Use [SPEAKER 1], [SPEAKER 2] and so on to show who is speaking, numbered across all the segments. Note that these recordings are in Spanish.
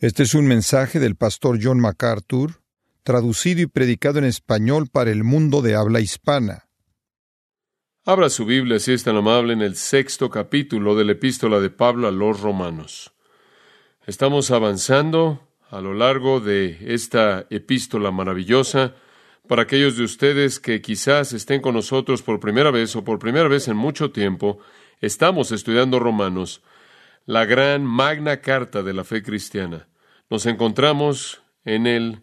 [SPEAKER 1] Este es un mensaje del pastor John MacArthur, traducido y predicado en español para el mundo de habla hispana.
[SPEAKER 2] Abra su Biblia, si es tan amable, en el 6º capítulo de la Epístola de Pablo a los Romanos. Estamos avanzando a lo largo de esta epístola maravillosa. Para aquellos de ustedes que quizás estén con nosotros por primera vez o por primera vez en mucho tiempo, estamos estudiando Romanos, la gran magna carta de la fe cristiana. Nos encontramos en el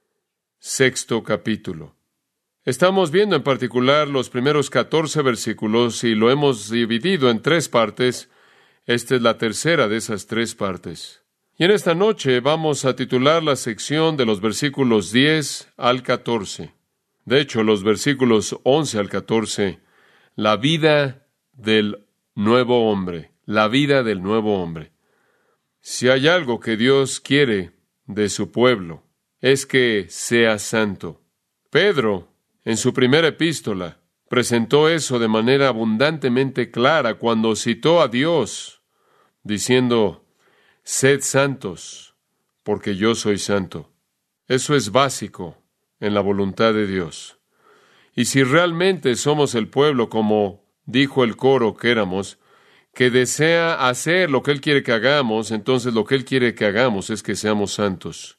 [SPEAKER 2] 6º capítulo. Estamos viendo en particular los primeros 14 versículos y lo hemos dividido en 3 partes. Esta es la tercera de esas 3 partes. Y en esta noche vamos a titular la sección de los versículos 10 al 14. De hecho, los versículos 11 al 14, la vida del nuevo hombre, la vida del nuevo hombre. Si hay algo que Dios quiere de su pueblo, es que sea santo. Pedro, en su primera epístola, presentó eso de manera abundantemente clara cuando citó a Dios, diciendo, sed santos, porque yo soy santo. Eso es básico en la voluntad de Dios. Y si realmente somos el pueblo, como dijo el coro que éramos, que desea hacer lo que Él quiere que hagamos, entonces lo que Él quiere que hagamos es que seamos santos.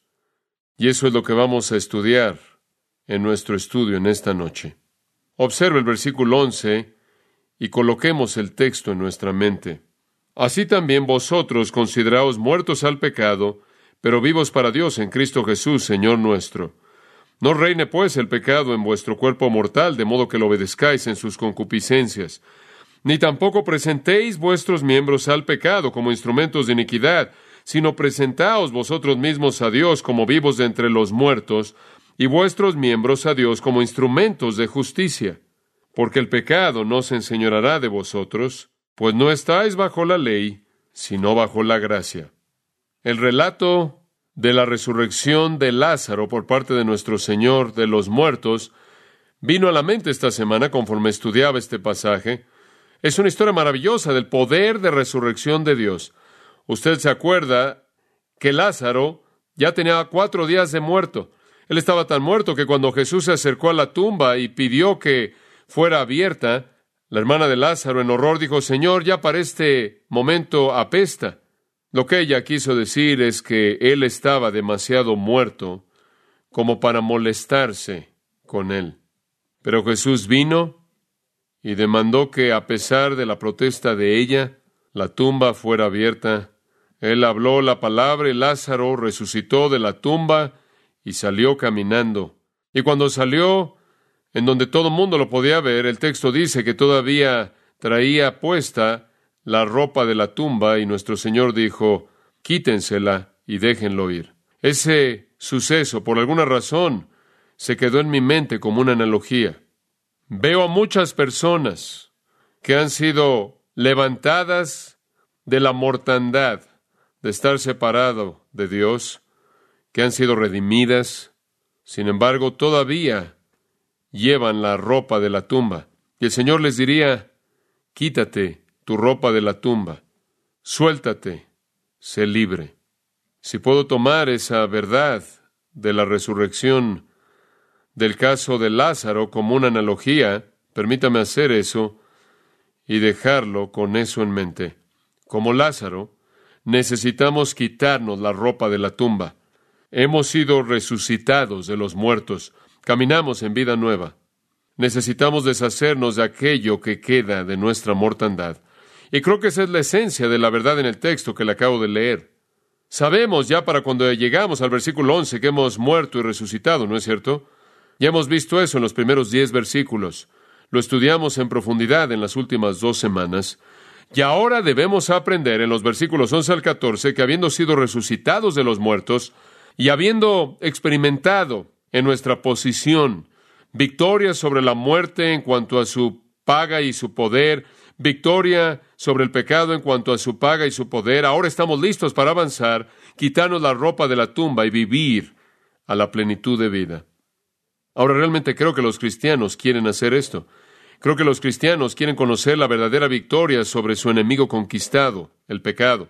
[SPEAKER 2] Y eso es lo que vamos a estudiar en nuestro estudio en esta noche. Observe el versículo 11 y coloquemos el texto en nuestra mente. Así también vosotros consideraos muertos al pecado, pero vivos para Dios en Cristo Jesús, Señor nuestro. No reine pues el pecado en vuestro cuerpo mortal, de modo que lo obedezcáis en sus concupiscencias. Ni tampoco presentéis vuestros miembros al pecado como instrumentos de iniquidad, sino presentaos vosotros mismos a Dios como vivos de entre los muertos, y vuestros miembros a Dios como instrumentos de justicia. Porque el pecado no se enseñoreará de vosotros, pues no estáis bajo la ley, sino bajo la gracia. El relato de la resurrección de Lázaro por parte de nuestro Señor de los muertos vino a la mente esta semana conforme estudiaba este pasaje. Es una historia maravillosa del poder de resurrección de Dios. Usted se acuerda que Lázaro ya tenía 4 días de muerto. Él estaba tan muerto que cuando Jesús se acercó a la tumba y pidió que fuera abierta, la hermana de Lázaro en horror dijo, Señor, ya para este momento apesta. Lo que ella quiso decir es que él estaba demasiado muerto como para molestarse con él. Pero Jesús vino y demandó que, a pesar de la protesta de ella, la tumba fuera abierta. Él habló la palabra y Lázaro resucitó de la tumba y salió caminando. Y cuando salió, en donde todo el mundo lo podía ver, el texto dice que todavía traía puesta la ropa de la tumba y nuestro Señor dijo, quítensela y déjenlo ir. Ese suceso, por alguna razón, se quedó en mi mente como una analogía. Veo a muchas personas que han sido levantadas de la mortandad, de estar separado de Dios, que han sido redimidas, sin embargo, todavía llevan la ropa de la tumba. Y el Señor les diría, quítate tu ropa de la tumba, suéltate, sé libre. Si puedo tomar esa verdad de la resurrección del caso de Lázaro como una analogía, permítame hacer eso y dejarlo con eso en mente. Como Lázaro, necesitamos quitarnos la ropa de la tumba. Hemos sido resucitados de los muertos. Caminamos en vida nueva. Necesitamos deshacernos de aquello que queda de nuestra mortandad. Y creo que esa es la esencia de la verdad en el texto que le acabo de leer. Sabemos ya para cuando llegamos al versículo 11 que hemos muerto y resucitado, ¿no es cierto? Ya hemos visto eso en los primeros 10 versículos. Lo estudiamos en profundidad en las últimas 2 semanas. Y ahora debemos aprender en los versículos 11 al 14 que habiendo sido resucitados de los muertos y habiendo experimentado en nuestra posición victoria sobre la muerte en cuanto a su paga y su poder, victoria sobre el pecado en cuanto a su paga y su poder, ahora estamos listos para avanzar, quitarnos la ropa de la tumba y vivir a la plenitud de vida. Ahora realmente creo que los cristianos quieren hacer esto. Creo que los cristianos quieren conocer la verdadera victoria sobre su enemigo conquistado, el pecado.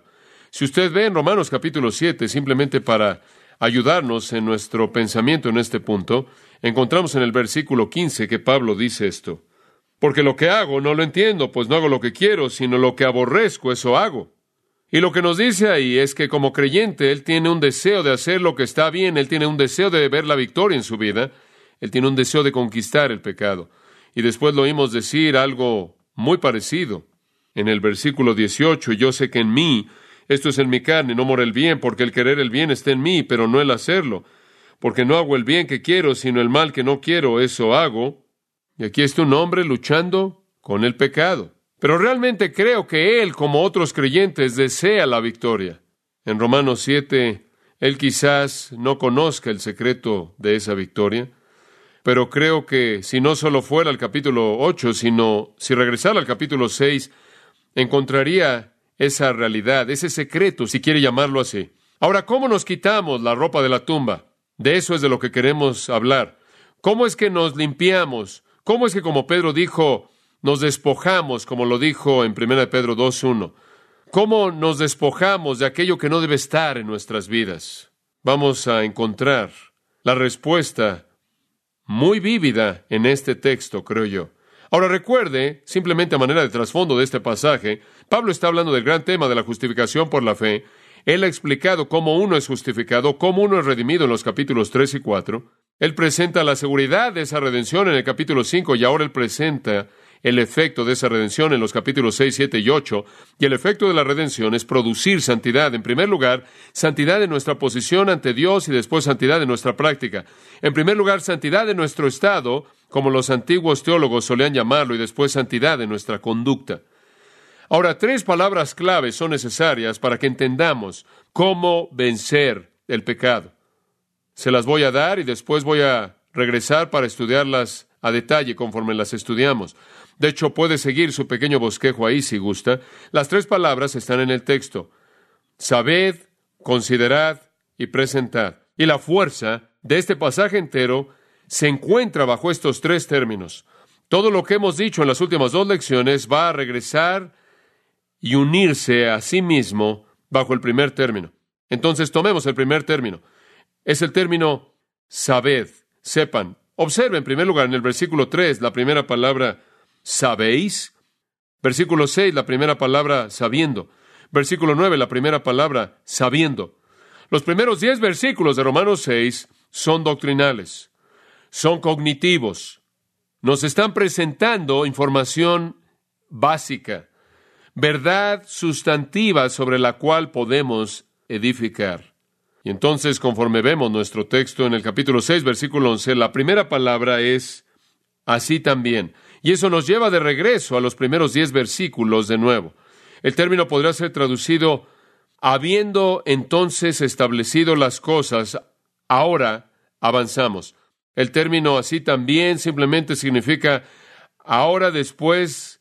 [SPEAKER 2] Si usted ve en Romanos capítulo 7, simplemente para ayudarnos en nuestro pensamiento en este punto, encontramos en el versículo 15 que Pablo dice esto: porque lo que hago no lo entiendo, pues no hago lo que quiero, sino lo que aborrezco, eso hago. Y lo que nos dice ahí es que como creyente, él tiene un deseo de hacer lo que está bien, él tiene un deseo de ver la victoria en su vida, él tiene un deseo de conquistar el pecado. Y después lo oímos decir algo muy parecido. En el versículo 18, yo sé que en mí, esto es en mi carne, no mora el bien, porque el querer el bien está en mí, pero no el hacerlo. Porque no hago el bien que quiero, sino el mal que no quiero, eso hago. Y aquí está un hombre luchando con el pecado. Pero realmente creo que él, como otros creyentes, desea la victoria. En Romanos 7, él quizás no conozca el secreto de esa victoria, pero creo que si no solo fuera al capítulo 8, sino si regresara al capítulo 6, encontraría esa realidad, ese secreto, si quiere llamarlo así. Ahora, ¿cómo nos quitamos la ropa de la tumba? De eso es de lo que queremos hablar. ¿Cómo es que nos limpiamos? ¿Cómo es que, como Pedro dijo, nos despojamos, como lo dijo en 1 Pedro 2:1? ¿Cómo nos despojamos de aquello que no debe estar en nuestras vidas? Vamos a encontrar la respuesta muy vívida en este texto, creo yo. Ahora recuerde, simplemente a manera de trasfondo de este pasaje, Pablo está hablando del gran tema de la justificación por la fe. Él ha explicado cómo uno es justificado, cómo uno es redimido en los capítulos 3 y 4. Él presenta la seguridad de esa redención en el capítulo 5 y ahora él presenta el efecto de esa redención en los capítulos 6, 7 y 8. Y el efecto de la redención es producir santidad. En primer lugar, santidad en nuestra posición ante Dios y después santidad en nuestra práctica. En primer lugar, santidad en nuestro estado, como los antiguos teólogos solían llamarlo, y después santidad en nuestra conducta. Ahora, 3 palabras claves son necesarias para que entendamos cómo vencer el pecado. Se las voy a dar y después voy a regresar para estudiarlas a detalle conforme las estudiamos. De hecho, puede seguir su pequeño bosquejo ahí si gusta. Las 3 palabras están en el texto: sabed, considerad y presentad. Y la fuerza de este pasaje entero se encuentra bajo estos 3 términos. Todo lo que hemos dicho en las últimas 2 lecciones va a regresar y unirse a sí mismo bajo el primer término. Entonces, tomemos el primer término. Es el término sabed, sepan. Observe en primer lugar en el versículo 3 la primera palabra sabéis. Versículo 6 la primera palabra sabiendo. Versículo 9 la primera palabra sabiendo. Los primeros 10 versículos de Romanos 6 son doctrinales, son cognitivos. Nos están presentando información básica, verdad sustantiva sobre la cual podemos edificar. Y entonces, conforme vemos nuestro texto en el capítulo 6, versículo 11, la primera palabra es así también. Y eso nos lleva de regreso a los primeros 10 versículos de nuevo. El término podría ser traducido: habiendo entonces establecido las cosas, ahora avanzamos. El término así también simplemente significa ahora, después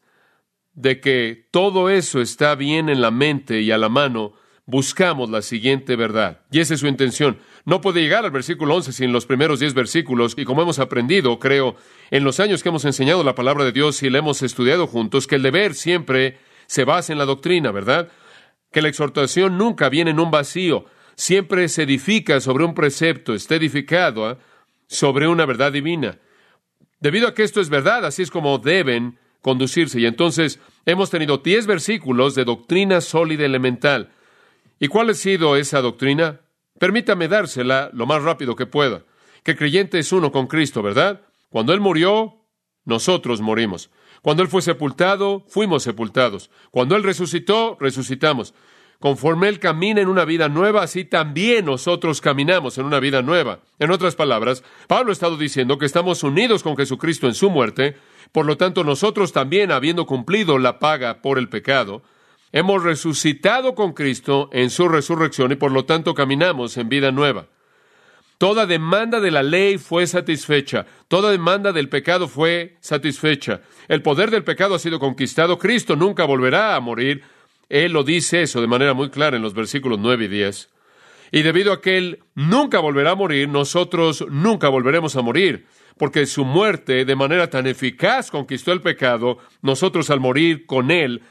[SPEAKER 2] de que todo eso está bien en la mente y a la mano, buscamos la siguiente verdad. Y esa es su intención. No puede llegar al versículo 11 sin los primeros 10 versículos. Y como hemos aprendido, creo, en los años que hemos enseñado la palabra de Dios y la hemos estudiado juntos, que el deber siempre se basa en la doctrina, ¿verdad? Que la exhortación nunca viene en un vacío. Siempre se edifica sobre un precepto, está edificado sobre una verdad divina. Debido a que esto es verdad, así es como deben conducirse. Y entonces hemos tenido 10 versículos de doctrina sólida y elemental. ¿Y cuál ha sido esa doctrina? Permítame dársela lo más rápido que pueda. Que el creyente es uno con Cristo, ¿verdad? Cuando Él murió, nosotros morimos. Cuando Él fue sepultado, fuimos sepultados. Cuando Él resucitó, resucitamos. Conforme Él camina en una vida nueva, así también nosotros caminamos en una vida nueva. En otras palabras, Pablo ha estado diciendo que estamos unidos con Jesucristo en su muerte. Por lo tanto, nosotros también, habiendo cumplido la paga por el pecado, hemos resucitado con Cristo en su resurrección y por lo tanto caminamos en vida nueva. Toda demanda de la ley fue satisfecha. Toda demanda del pecado fue satisfecha. El poder del pecado ha sido conquistado. Cristo nunca volverá a morir. Él lo dice eso de manera muy clara en los versículos 9 y 10. Y debido a que Él nunca volverá a morir, nosotros nunca volveremos a morir. Porque su muerte de manera tan eficaz conquistó el pecado, nosotros al morir con Él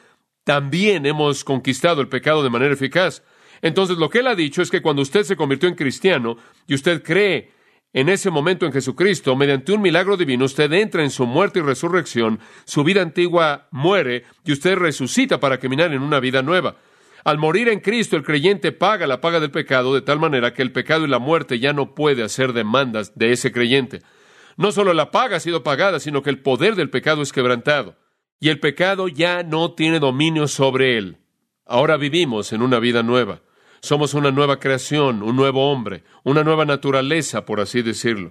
[SPEAKER 2] también hemos conquistado el pecado de manera eficaz. Entonces, lo que él ha dicho es que cuando usted se convirtió en cristiano y usted cree en ese momento en Jesucristo, mediante un milagro divino, usted entra en su muerte y resurrección, su vida antigua muere y usted resucita para caminar en una vida nueva. Al morir en Cristo, el creyente paga la paga del pecado de tal manera que el pecado y la muerte ya no puede hacer demandas de ese creyente. No solo la paga ha sido pagada, sino que el poder del pecado es quebrantado. Y el pecado ya no tiene dominio sobre él. Ahora vivimos en una vida nueva. Somos una nueva creación, un nuevo hombre, una nueva naturaleza, por así decirlo.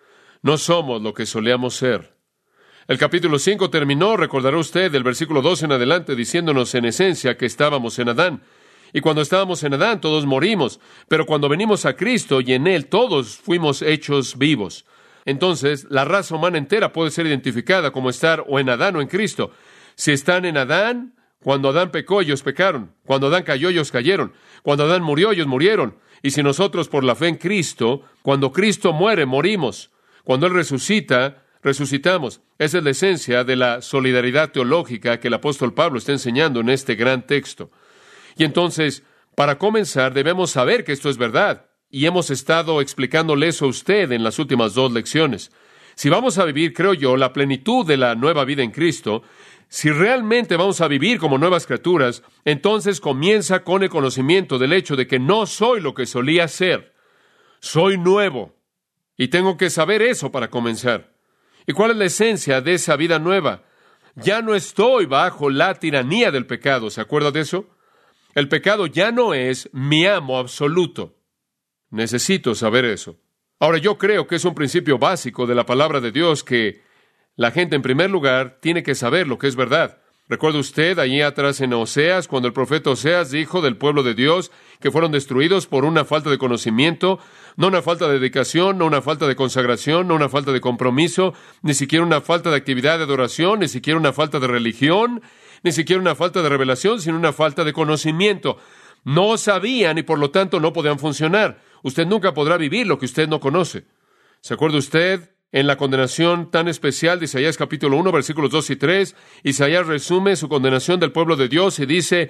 [SPEAKER 2] No somos lo que solíamos ser. El capítulo 5 terminó, recordará usted, del versículo 12 en adelante, diciéndonos en esencia que estábamos en Adán. Y cuando estábamos en Adán, todos morimos. Pero cuando venimos a Cristo y en Él, todos fuimos hechos vivos. Entonces, la raza humana entera puede ser identificada como estar o en Adán o en Cristo. Si están en Adán, cuando Adán pecó, ellos pecaron. Cuando Adán cayó, ellos cayeron. Cuando Adán murió, ellos murieron. Y si nosotros, por la fe en Cristo, cuando Cristo muere, morimos. Cuando Él resucita, resucitamos. Esa es la esencia de la solidaridad teológica que el apóstol Pablo está enseñando en este gran texto. Y entonces, para comenzar, debemos saber que esto es verdad. Y hemos estado explicándole eso a usted en las últimas 2 lecciones. Si vamos a vivir, creo yo, la plenitud de la nueva vida en Cristo, si realmente vamos a vivir como nuevas criaturas, entonces comienza con el conocimiento del hecho de que no soy lo que solía ser. Soy nuevo. Y tengo que saber eso para comenzar. ¿Y cuál es la esencia de esa vida nueva? Ya no estoy bajo la tiranía del pecado. ¿Se acuerda de eso? El pecado ya no es mi amo absoluto. Necesito saber eso. Ahora, yo creo que es un principio básico de la palabra de Dios que la gente, en primer lugar, tiene que saber lo que es verdad. ¿Recuerda usted allí atrás en Oseas, cuando el profeta Oseas dijo del pueblo de Dios que fueron destruidos por una falta de conocimiento, no una falta de dedicación, no una falta de consagración, no una falta de compromiso, ni siquiera una falta de actividad de adoración, ni siquiera una falta de religión, ni siquiera una falta de revelación, sino una falta de conocimiento? No sabían y por lo tanto no podían funcionar. Usted nunca podrá vivir lo que usted no conoce. ¿Se acuerda usted en la condenación tan especial de Isaías capítulo 1, versículos 2 y 3? Isaías resume su condenación del pueblo de Dios y dice,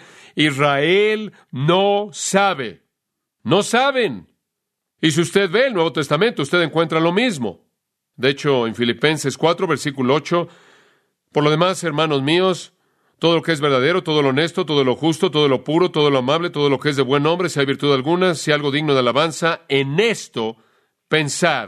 [SPEAKER 2] Israel no sabe. No saben. Y si usted ve el Nuevo Testamento, usted encuentra lo mismo. De hecho, en Filipenses 4, versículo 8, por lo demás, hermanos míos, todo lo que es verdadero, todo lo honesto, todo lo justo, todo lo puro, todo lo amable, todo lo que es de buen nombre, si hay virtud alguna, si hay algo digno de alabanza, en esto pensad.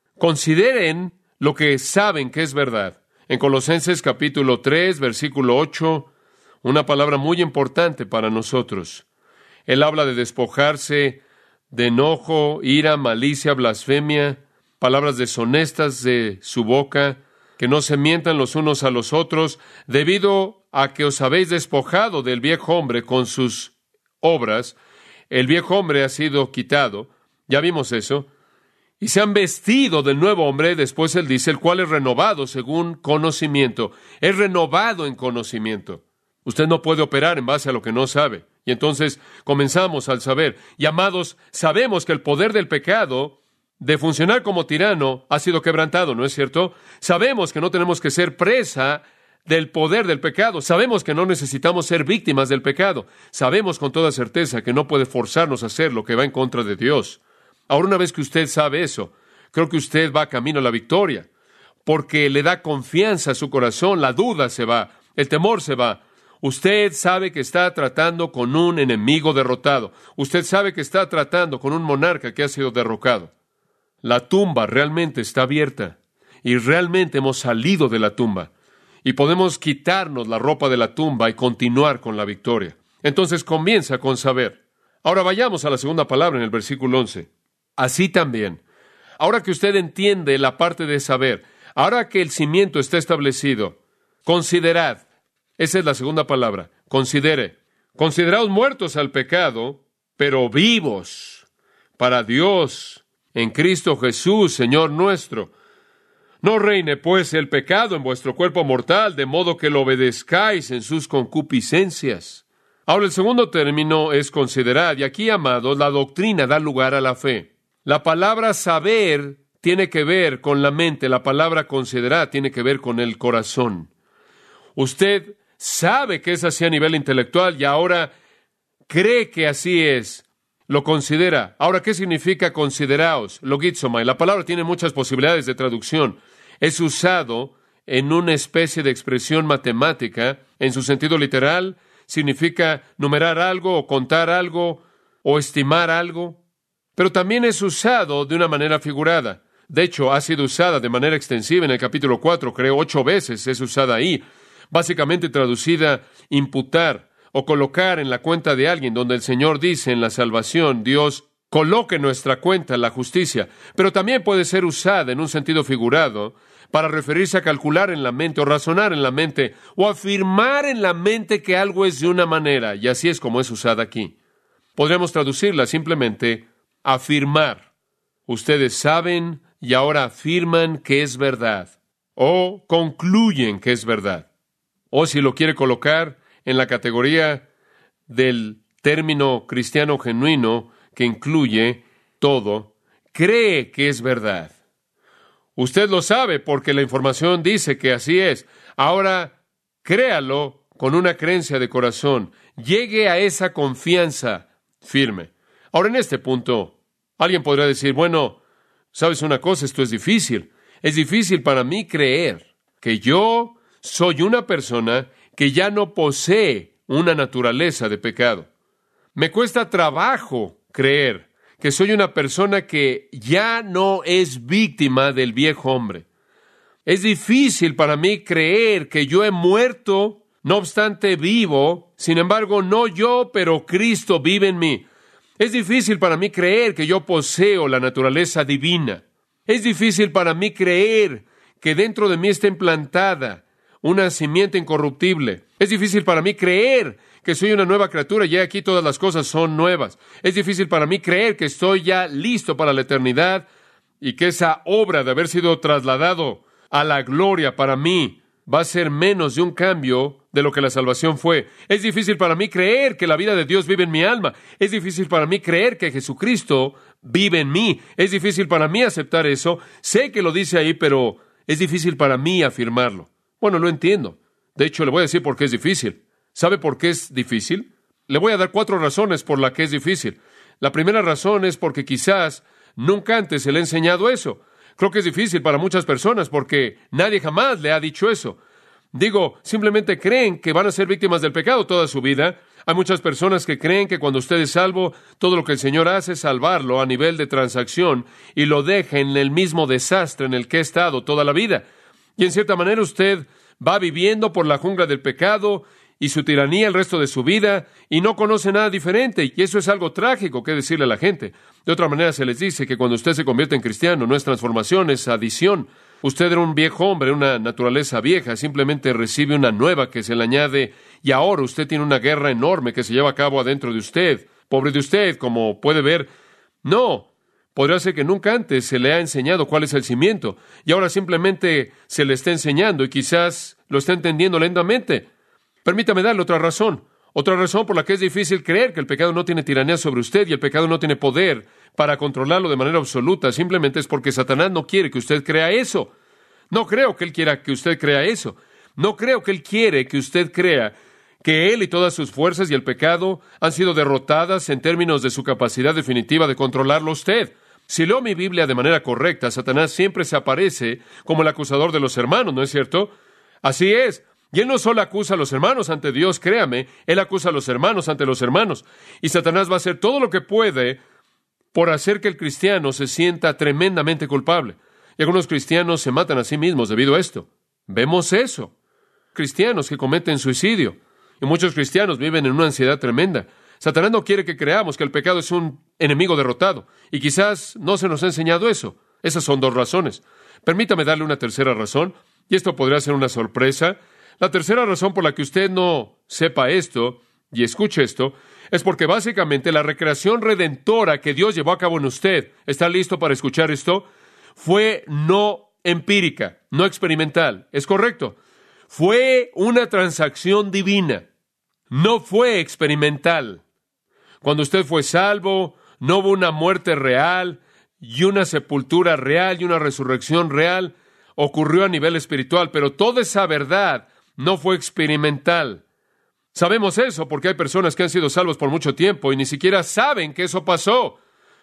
[SPEAKER 2] Consideren lo que saben que es verdad. En Colosenses capítulo 3, versículo 8, una palabra muy importante para nosotros. Él habla de despojarse de enojo, ira, malicia, blasfemia, palabras deshonestas de su boca, que no se mientan los unos a los otros, debido a que os habéis despojado del viejo hombre con sus obras. El viejo hombre ha sido quitado, ya vimos eso, y se han vestido del nuevo hombre, después él dice, el cual es renovado según conocimiento. Es renovado en conocimiento. Usted no puede operar en base a lo que no sabe. Y entonces comenzamos al saber. Y amados, sabemos que el poder del pecado de funcionar como tirano ha sido quebrantado, ¿no es cierto? Sabemos que no tenemos que ser presa del poder del pecado. Sabemos que no necesitamos ser víctimas del pecado. Sabemos con toda certeza que no puede forzarnos a hacer lo que va en contra de Dios. Ahora, una vez que usted sabe eso, creo que usted va camino a la victoria, porque le da confianza a su corazón, la duda se va, el temor se va. Usted sabe que está tratando con un enemigo derrotado. Usted sabe que está tratando con un monarca que ha sido derrocado. La tumba realmente está abierta y realmente hemos salido de la tumba y podemos quitarnos la ropa de la tumba y continuar con la victoria. Entonces comienza con saber. Ahora vayamos a la segunda palabra en el versículo 11. Así también, ahora que usted entiende la parte de saber, ahora que el cimiento está establecido, considerad. Esa es la segunda palabra, considere. Consideraos muertos al pecado, pero vivos para Dios en Cristo Jesús, Señor nuestro. No reine, pues, el pecado en vuestro cuerpo mortal, de modo que lo obedezcáis en sus concupiscencias. Ahora, el segundo término es considerar, y aquí, amados, la doctrina da lugar a la fe. La palabra saber tiene que ver con la mente, la palabra considerar tiene que ver con el corazón. Usted sabe que es así a nivel intelectual y ahora cree que así es. Lo considera. Ahora, ¿qué significa consideraos? Logizomai. La palabra tiene muchas posibilidades de traducción. Es usado en una especie de expresión matemática. En su sentido literal, significa numerar algo o contar algo o estimar algo. Pero también es usado de una manera figurada. De hecho, ha sido usada de manera extensiva en el capítulo 4, creo 8 veces es usada ahí. Básicamente traducida imputar o colocar en la cuenta de alguien, donde el Señor dice en la salvación, Dios coloque en nuestra cuenta la justicia. Pero también puede ser usada en un sentido figurado para referirse a calcular en la mente o razonar en la mente o afirmar en la mente que algo es de una manera, y así es como es usada aquí. Podríamos traducirla simplemente afirmar. Ustedes saben y ahora afirman que es verdad, o concluyen que es verdad. O si lo quiere colocar en la categoría del término cristiano genuino que incluye todo, cree que es verdad. Usted lo sabe porque la información dice que así es. Ahora, créalo con una creencia de corazón. Llegue a esa confianza firme. Ahora, en este punto, alguien podría decir, bueno, ¿sabes una cosa? Esto es difícil. Es difícil para mí creer que yo soy una persona que ya no posee una naturaleza de pecado. Me cuesta trabajo creer que soy una persona que ya no es víctima del viejo hombre. Es difícil para mí creer que yo he muerto, no obstante vivo, sin embargo no yo, pero Cristo vive en mí. Es difícil para mí creer que yo poseo la naturaleza divina. Es difícil para mí creer que dentro de mí está implantada una simiente incorruptible. Es difícil para mí creer que soy una nueva criatura y aquí todas las cosas son nuevas. Es difícil para mí creer que estoy ya listo para la eternidad y que esa obra de haber sido trasladado a la gloria para mí va a ser menos de un cambio de lo que la salvación fue. Es difícil para mí creer que la vida de Dios vive en mi alma. Es difícil para mí creer que Jesucristo vive en mí. Es difícil para mí aceptar eso. Sé que lo dice ahí, pero es difícil para mí afirmarlo. Bueno, lo entiendo. De hecho, le voy a decir por qué es difícil. ¿Sabe por qué es difícil? Le voy a dar 4 razones por las que es difícil. La primera razón es porque quizás nunca antes se le ha enseñado eso. Creo que es difícil para muchas personas porque nadie jamás le ha dicho eso. Digo, simplemente creen que van a ser víctimas del pecado toda su vida. Hay muchas personas que creen que cuando usted es salvo, todo lo que el Señor hace es salvarlo a nivel de transacción y lo deja en el mismo desastre en el que ha estado toda la vida. Y en cierta manera usted va viviendo por la jungla del pecado y su tiranía el resto de su vida y no conoce nada diferente. Y eso es algo trágico que decirle a la gente. De otra manera se les dice que cuando usted se convierte en cristiano no es transformación, es adición. Usted era un viejo hombre, una naturaleza vieja, simplemente recibe una nueva que se le añade y ahora usted tiene una guerra enorme que se lleva a cabo adentro de usted. Pobre de usted, como puede ver. No, podría ser que nunca antes se le ha enseñado cuál es el cimiento y ahora simplemente se le está enseñando y quizás lo está entendiendo lentamente. Permítame darle otra razón por la que es difícil creer que el pecado no tiene tiranía sobre usted y el pecado no tiene poder para controlarlo de manera absoluta. Simplemente es porque Satanás no quiere que usted crea eso. No creo que él quiera que usted crea eso. No creo que él quiere que usted crea que él y todas sus fuerzas y el pecado han sido derrotadas en términos de su capacidad definitiva de controlarlo a usted. Si leo mi Biblia de manera correcta, Satanás siempre se aparece como el acusador de los hermanos, ¿no es cierto? Así es. Y él no solo acusa a los hermanos ante Dios, créame, él acusa a los hermanos ante los hermanos. Y Satanás va a hacer todo lo que puede por hacer que el cristiano se sienta tremendamente culpable. Y algunos cristianos se matan a sí mismos debido a esto. Vemos eso. Cristianos que cometen suicidio. Y muchos cristianos viven en una ansiedad tremenda. Satanás no quiere que creamos que el pecado es un enemigo derrotado. Y quizás no se nos ha enseñado eso. Esas son 2 razones. Permítame darle una tercera razón. Y esto podría ser una sorpresa. La tercera razón por la que usted no sepa esto y escuche esto es porque básicamente la recreación redentora que Dios llevó a cabo en usted, ¿está listo para escuchar esto? Fue no empírica, no experimental. ¿Es correcto? Fue una transacción divina. No fue experimental. Cuando usted fue salvo, no hubo una muerte real y una sepultura real y una resurrección real. Ocurrió a nivel espiritual, pero toda esa verdad no fue experimental. Sabemos eso porque hay personas que han sido salvos por mucho tiempo y ni siquiera saben que eso pasó.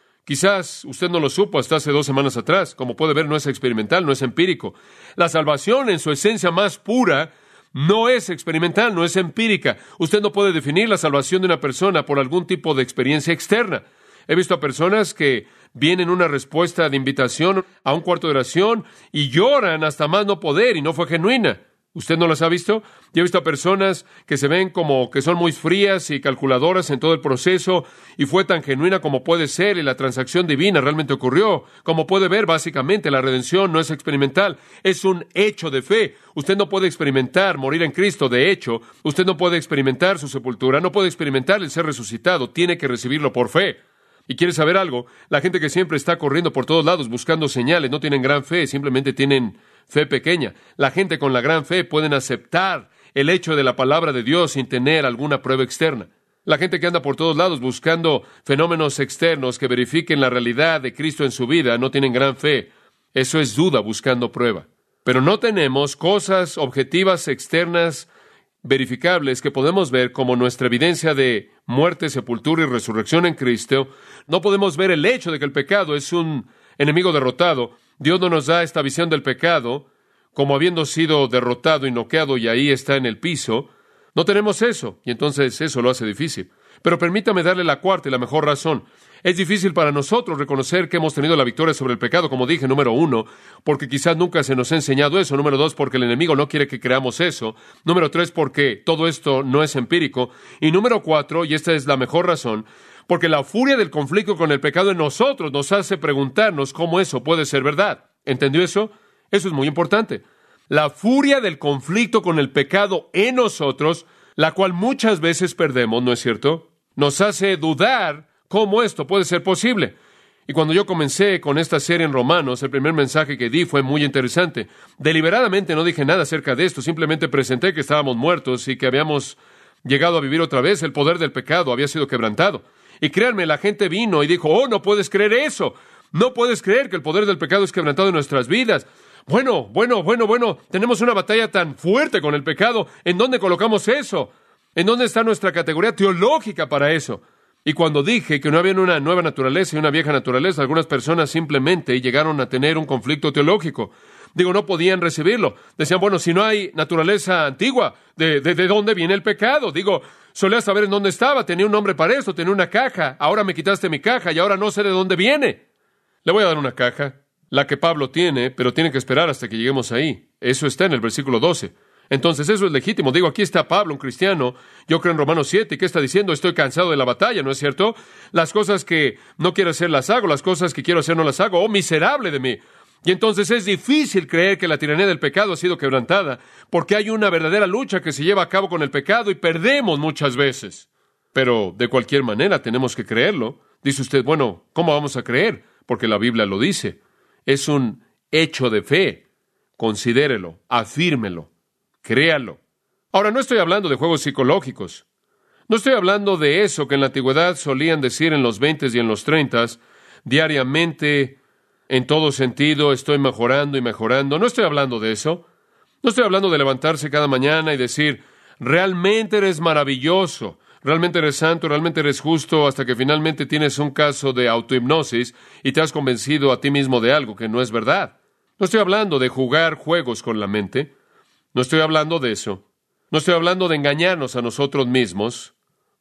[SPEAKER 2] Quizás usted no lo supo hasta hace 2 semanas atrás. Como puede ver, no es experimental, no es empírico. La salvación en su esencia más pura no es experimental, no es empírica. Usted no puede definir la salvación de una persona por algún tipo de experiencia externa. He visto a personas que vienen una respuesta de invitación a un cuarto de oración y lloran hasta más no poder y no fue genuina. ¿Usted no las ha visto? Yo he visto a personas que se ven como que son muy frías y calculadoras en todo el proceso y fue tan genuina como puede ser y la transacción divina realmente ocurrió. Como puede ver, básicamente la redención no es experimental, es un hecho de fe. Usted no puede experimentar morir en Cristo, de hecho, usted no puede experimentar su sepultura, no puede experimentar el ser resucitado, tiene que recibirlo por fe. ¿Y quiere saber algo? La gente que siempre está corriendo por todos lados buscando señales no tienen gran fe, simplemente tienen fe pequeña. La gente con la gran fe pueden aceptar el hecho de la palabra de Dios sin tener alguna prueba externa. La gente que anda por todos lados buscando fenómenos externos que verifiquen la realidad de Cristo en su vida no tienen gran fe. Eso es duda buscando prueba. Pero no tenemos cosas objetivas externas verificables que podemos ver como nuestra evidencia de muerte, sepultura y resurrección en Cristo. No podemos ver el hecho de que el pecado es un enemigo derrotado. Dios no nos da esta visión del pecado como habiendo sido derrotado y noqueado y ahí está en el piso. No tenemos eso, y entonces eso lo hace difícil. Pero permítame darle la cuarta y la mejor razón. Es difícil para nosotros reconocer que hemos tenido la victoria sobre el pecado, como dije, número 1, porque quizás nunca se nos ha enseñado eso. Número 2, porque el enemigo no quiere que creamos eso. Número 3, porque todo esto no es empírico. Y número 4, y esta es la mejor razón, porque la furia del conflicto con el pecado en nosotros nos hace preguntarnos cómo eso puede ser verdad. ¿Entendió eso? Eso es muy importante. La furia del conflicto con el pecado en nosotros, la cual muchas veces perdemos, ¿no es cierto?, nos hace dudar cómo esto puede ser posible. Y cuando yo comencé con esta serie en Romanos, el primer mensaje que di fue muy interesante. Deliberadamente no dije nada acerca de esto, simplemente presenté que estábamos muertos y que habíamos llegado a vivir otra vez. El poder del pecado había sido quebrantado. Y créanme, la gente vino y dijo, oh, no puedes creer eso. No puedes creer que el poder del pecado es quebrantado en nuestras vidas. Bueno, tenemos una batalla tan fuerte con el pecado. ¿En dónde colocamos eso? ¿En dónde está nuestra categoría teológica para eso? Y cuando dije que no había una nueva naturaleza y una vieja naturaleza, algunas personas simplemente llegaron a tener un conflicto teológico. No podían recibirlo. Decían, bueno, si no hay naturaleza antigua, ¿de dónde viene el pecado? Solía saber en dónde estaba, tenía un nombre para eso, tenía una caja. Ahora me quitaste mi caja y ahora no sé de dónde viene. Le voy a dar una caja, la que Pablo tiene, pero tiene que esperar hasta que lleguemos ahí. Eso está en el versículo 12. Entonces eso es legítimo. Aquí está Pablo, un cristiano. Yo creo en Romanos 7. ¿Qué está diciendo? Estoy cansado de la batalla, ¿no es cierto? Las cosas que no quiero hacer las hago, las cosas que quiero hacer no las hago. ¡Oh, miserable de mí! Y entonces es difícil creer que la tiranía del pecado ha sido quebrantada, porque hay una verdadera lucha que se lleva a cabo con el pecado y perdemos muchas veces. Pero de cualquier manera tenemos que creerlo. Dice usted, bueno, ¿cómo vamos a creer? Porque la Biblia lo dice. Es un hecho de fe. Considérelo, afírmelo. Créalo. Ahora, no estoy hablando de juegos psicológicos. No estoy hablando de eso que en la antigüedad solían decir en los 20s y en los 30s, diariamente, en todo sentido, estoy mejorando y mejorando. No estoy hablando de eso. No estoy hablando de levantarse cada mañana y decir, realmente eres maravilloso, realmente eres santo, realmente eres justo, hasta que finalmente tienes un caso de autohipnosis y te has convencido a ti mismo de algo que no es verdad. No estoy hablando de jugar juegos con la mente. No estoy hablando de eso. No estoy hablando de engañarnos a nosotros mismos.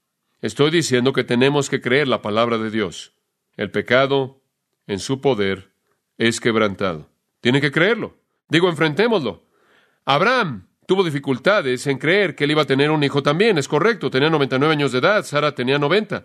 [SPEAKER 2] Estoy diciendo que tenemos que creer la palabra de Dios. El pecado, en su poder, es quebrantado. Tienen que creerlo. Enfrentémoslo. Abraham tuvo dificultades en creer que él iba a tener un hijo también. Es correcto, tenía 99 años de edad, Sara tenía 90.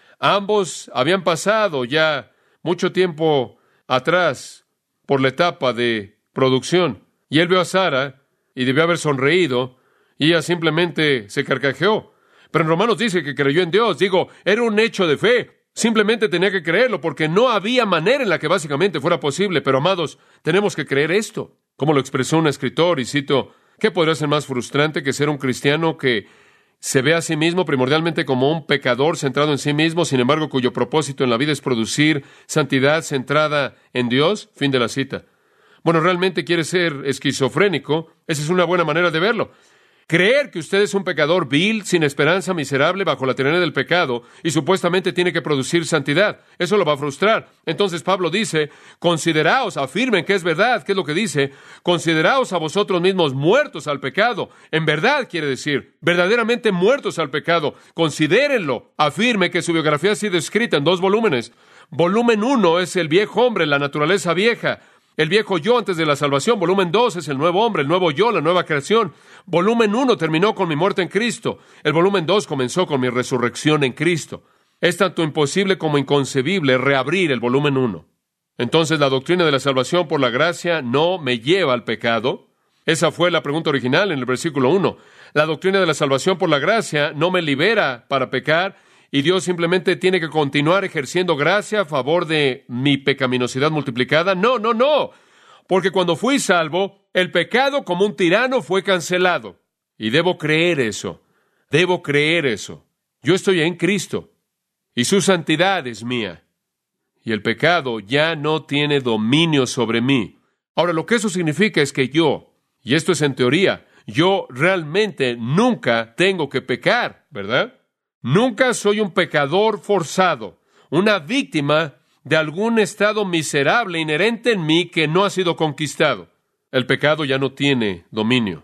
[SPEAKER 2] Ambos habían pasado ya mucho tiempo atrás por la etapa de producción. Y él vio a Sara y debió haber sonreído, y ella simplemente se carcajeó. Pero en Romanos dice que creyó en Dios. Era un hecho de fe. Simplemente tenía que creerlo, porque no había manera en la que básicamente fuera posible. Pero, amados, tenemos que creer esto. Como lo expresó un escritor, y cito, ¿qué podría ser más frustrante que ser un cristiano que se ve a sí mismo primordialmente como un pecador centrado en sí mismo, sin embargo, cuyo propósito en la vida es producir santidad centrada en Dios? Fin de la cita. Bueno, realmente quiere ser esquizofrénico. Esa es una buena manera de verlo. Creer que usted es un pecador vil, sin esperanza, miserable, bajo la tiranía del pecado, y supuestamente tiene que producir santidad. Eso lo va a frustrar. Entonces Pablo dice, consideraos, afirmen que es verdad. ¿Qué es lo que dice? Consideraos a vosotros mismos muertos al pecado. En verdad quiere decir, verdaderamente muertos al pecado. Considérenlo. Afirme que su biografía ha sido escrita en 2 volúmenes. Volumen 1 es el viejo hombre, la naturaleza vieja. El viejo yo antes de la salvación. Volumen 2 es el nuevo hombre, el nuevo yo, la nueva creación. Volumen 1 terminó con mi muerte en Cristo. El volumen 2 comenzó con mi resurrección en Cristo. Es tanto imposible como inconcebible reabrir el volumen 1. Entonces, la doctrina de la salvación por la gracia no me lleva al pecado. Esa fue la pregunta original en el versículo 1. La doctrina de la salvación por la gracia no me libera para pecar, y Dios simplemente tiene que continuar ejerciendo gracia a favor de mi pecaminosidad multiplicada. No. Porque cuando fui salvo, el pecado como un tirano fue cancelado. Y debo creer eso. Yo estoy en Cristo, y su santidad es mía. Y el pecado ya no tiene dominio sobre mí. Ahora, lo que eso significa es que yo, y esto es en teoría, yo realmente nunca tengo que pecar, ¿verdad? Nunca soy un pecador forzado, una víctima de algún estado miserable inherente en mí que no ha sido conquistado. El pecado ya no tiene dominio.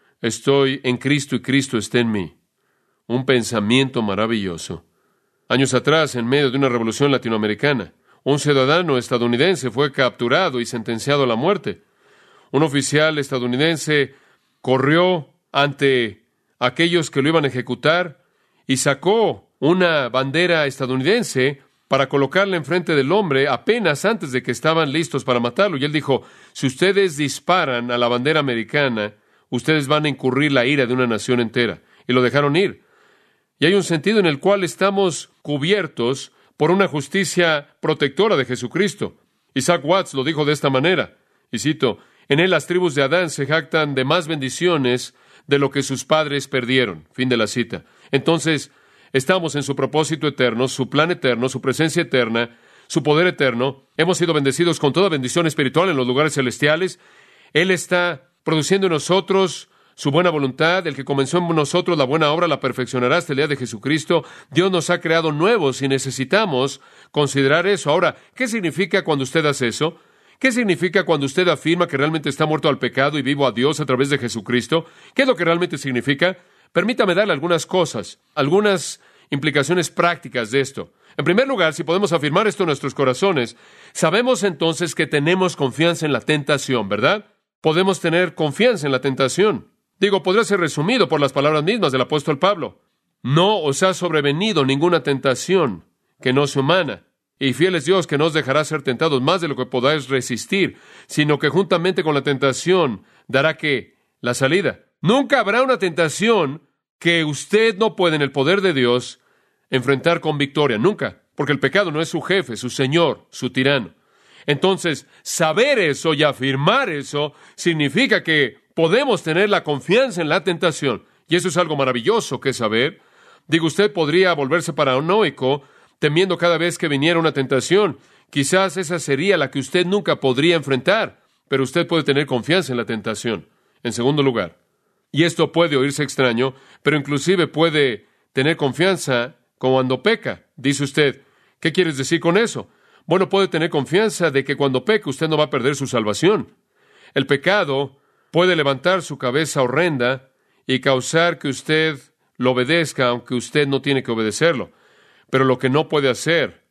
[SPEAKER 2] Estoy en Cristo y Cristo está en mí. Un pensamiento maravilloso. Años atrás, en medio de una revolución latinoamericana, un ciudadano estadounidense fue capturado y sentenciado a la muerte. Un oficial estadounidense corrió ante aquellos que lo iban a ejecutar y sacó una bandera estadounidense para colocarla enfrente del hombre apenas antes de que estaban listos para matarlo. Y él dijo, si ustedes disparan a la bandera americana, ustedes van a incurrir la ira de una nación entera. Y lo dejaron ir. Y hay un sentido en el cual estamos cubiertos por una justicia protectora de Jesucristo. Isaac Watts lo dijo de esta manera, y cito, en él las tribus de Adán se jactan de más bendiciones de lo que sus padres perdieron. Fin de la cita. Entonces, estamos en su propósito eterno, su plan eterno, su presencia eterna, su poder eterno. Hemos sido bendecidos con toda bendición espiritual en los lugares celestiales. Él está produciendo en nosotros su buena voluntad. El que comenzó en nosotros la buena obra la perfeccionará hasta el día de Jesucristo. Dios nos ha creado nuevos y necesitamos considerar eso. Ahora, ¿qué significa cuando usted hace eso? ¿Qué significa cuando usted afirma que realmente está muerto al pecado y vivo a Dios a través de Jesucristo? ¿Qué es lo que realmente significa? Permítame darle algunas cosas, algunas implicaciones prácticas de esto. En primer lugar, si podemos afirmar esto en nuestros corazones, sabemos entonces que tenemos confianza en la tentación, ¿verdad? Podemos tener confianza en la tentación. Podría ser resumido por las palabras mismas del apóstol Pablo. No os ha sobrevenido ninguna tentación que no sea humana. Y fiel es Dios que no os dejará ser tentados más de lo que podáis resistir, sino que juntamente con la tentación dará ¿qué? La salida. Nunca habrá una tentación que usted no puede, en el poder de Dios, enfrentar con victoria. Nunca. Porque el pecado no es su jefe, su señor, su tirano. Entonces, saber eso y afirmar eso significa que podemos tener la confianza en la tentación. Y eso es algo maravilloso que saber. Usted podría volverse paranoico temiendo cada vez que viniera una tentación. Quizás esa sería la que usted nunca podría enfrentar, pero usted puede tener confianza en la tentación. En segundo lugar, y esto puede oírse extraño, pero inclusive puede tener confianza cuando peca. Dice usted, ¿qué quieres decir con eso? Bueno, puede tener confianza de que cuando peca usted no va a perder su salvación. El pecado puede levantar su cabeza horrenda y causar que usted lo obedezca, aunque usted no tiene que obedecerlo. Pero lo que no puede hacer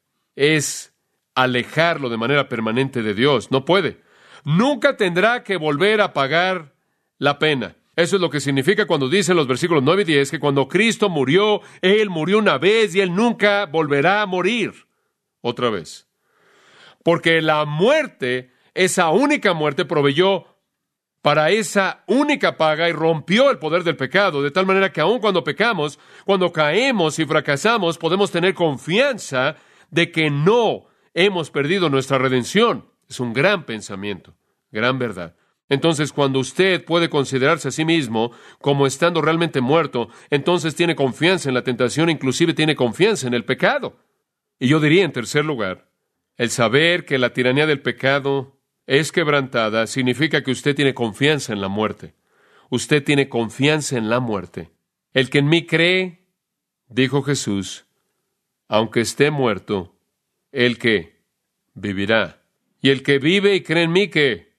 [SPEAKER 2] es alejarlo de manera permanente de Dios. No puede. Nunca tendrá que volver a pagar la pena. Eso es lo que significa cuando dicen los versículos 9 y 10 que cuando Cristo murió, Él murió una vez y Él nunca volverá a morir otra vez. Porque la muerte, esa única muerte, proveyó para esa única paga y rompió el poder del pecado, de tal manera que aun cuando pecamos, cuando caemos y fracasamos, podemos tener confianza de que no hemos perdido nuestra redención. Es un gran pensamiento, gran verdad. Entonces, cuando usted puede considerarse a sí mismo como estando realmente muerto, entonces tiene confianza en la tentación, inclusive tiene confianza en el pecado. Y yo diría, en tercer lugar, el saber que la tiranía del pecado es quebrantada significa que usted tiene confianza en la muerte. usted tiene confianza en la muerte. El que en mí cree, dijo Jesús, aunque esté muerto, el que vivirá. Y el que vive y cree en mí, que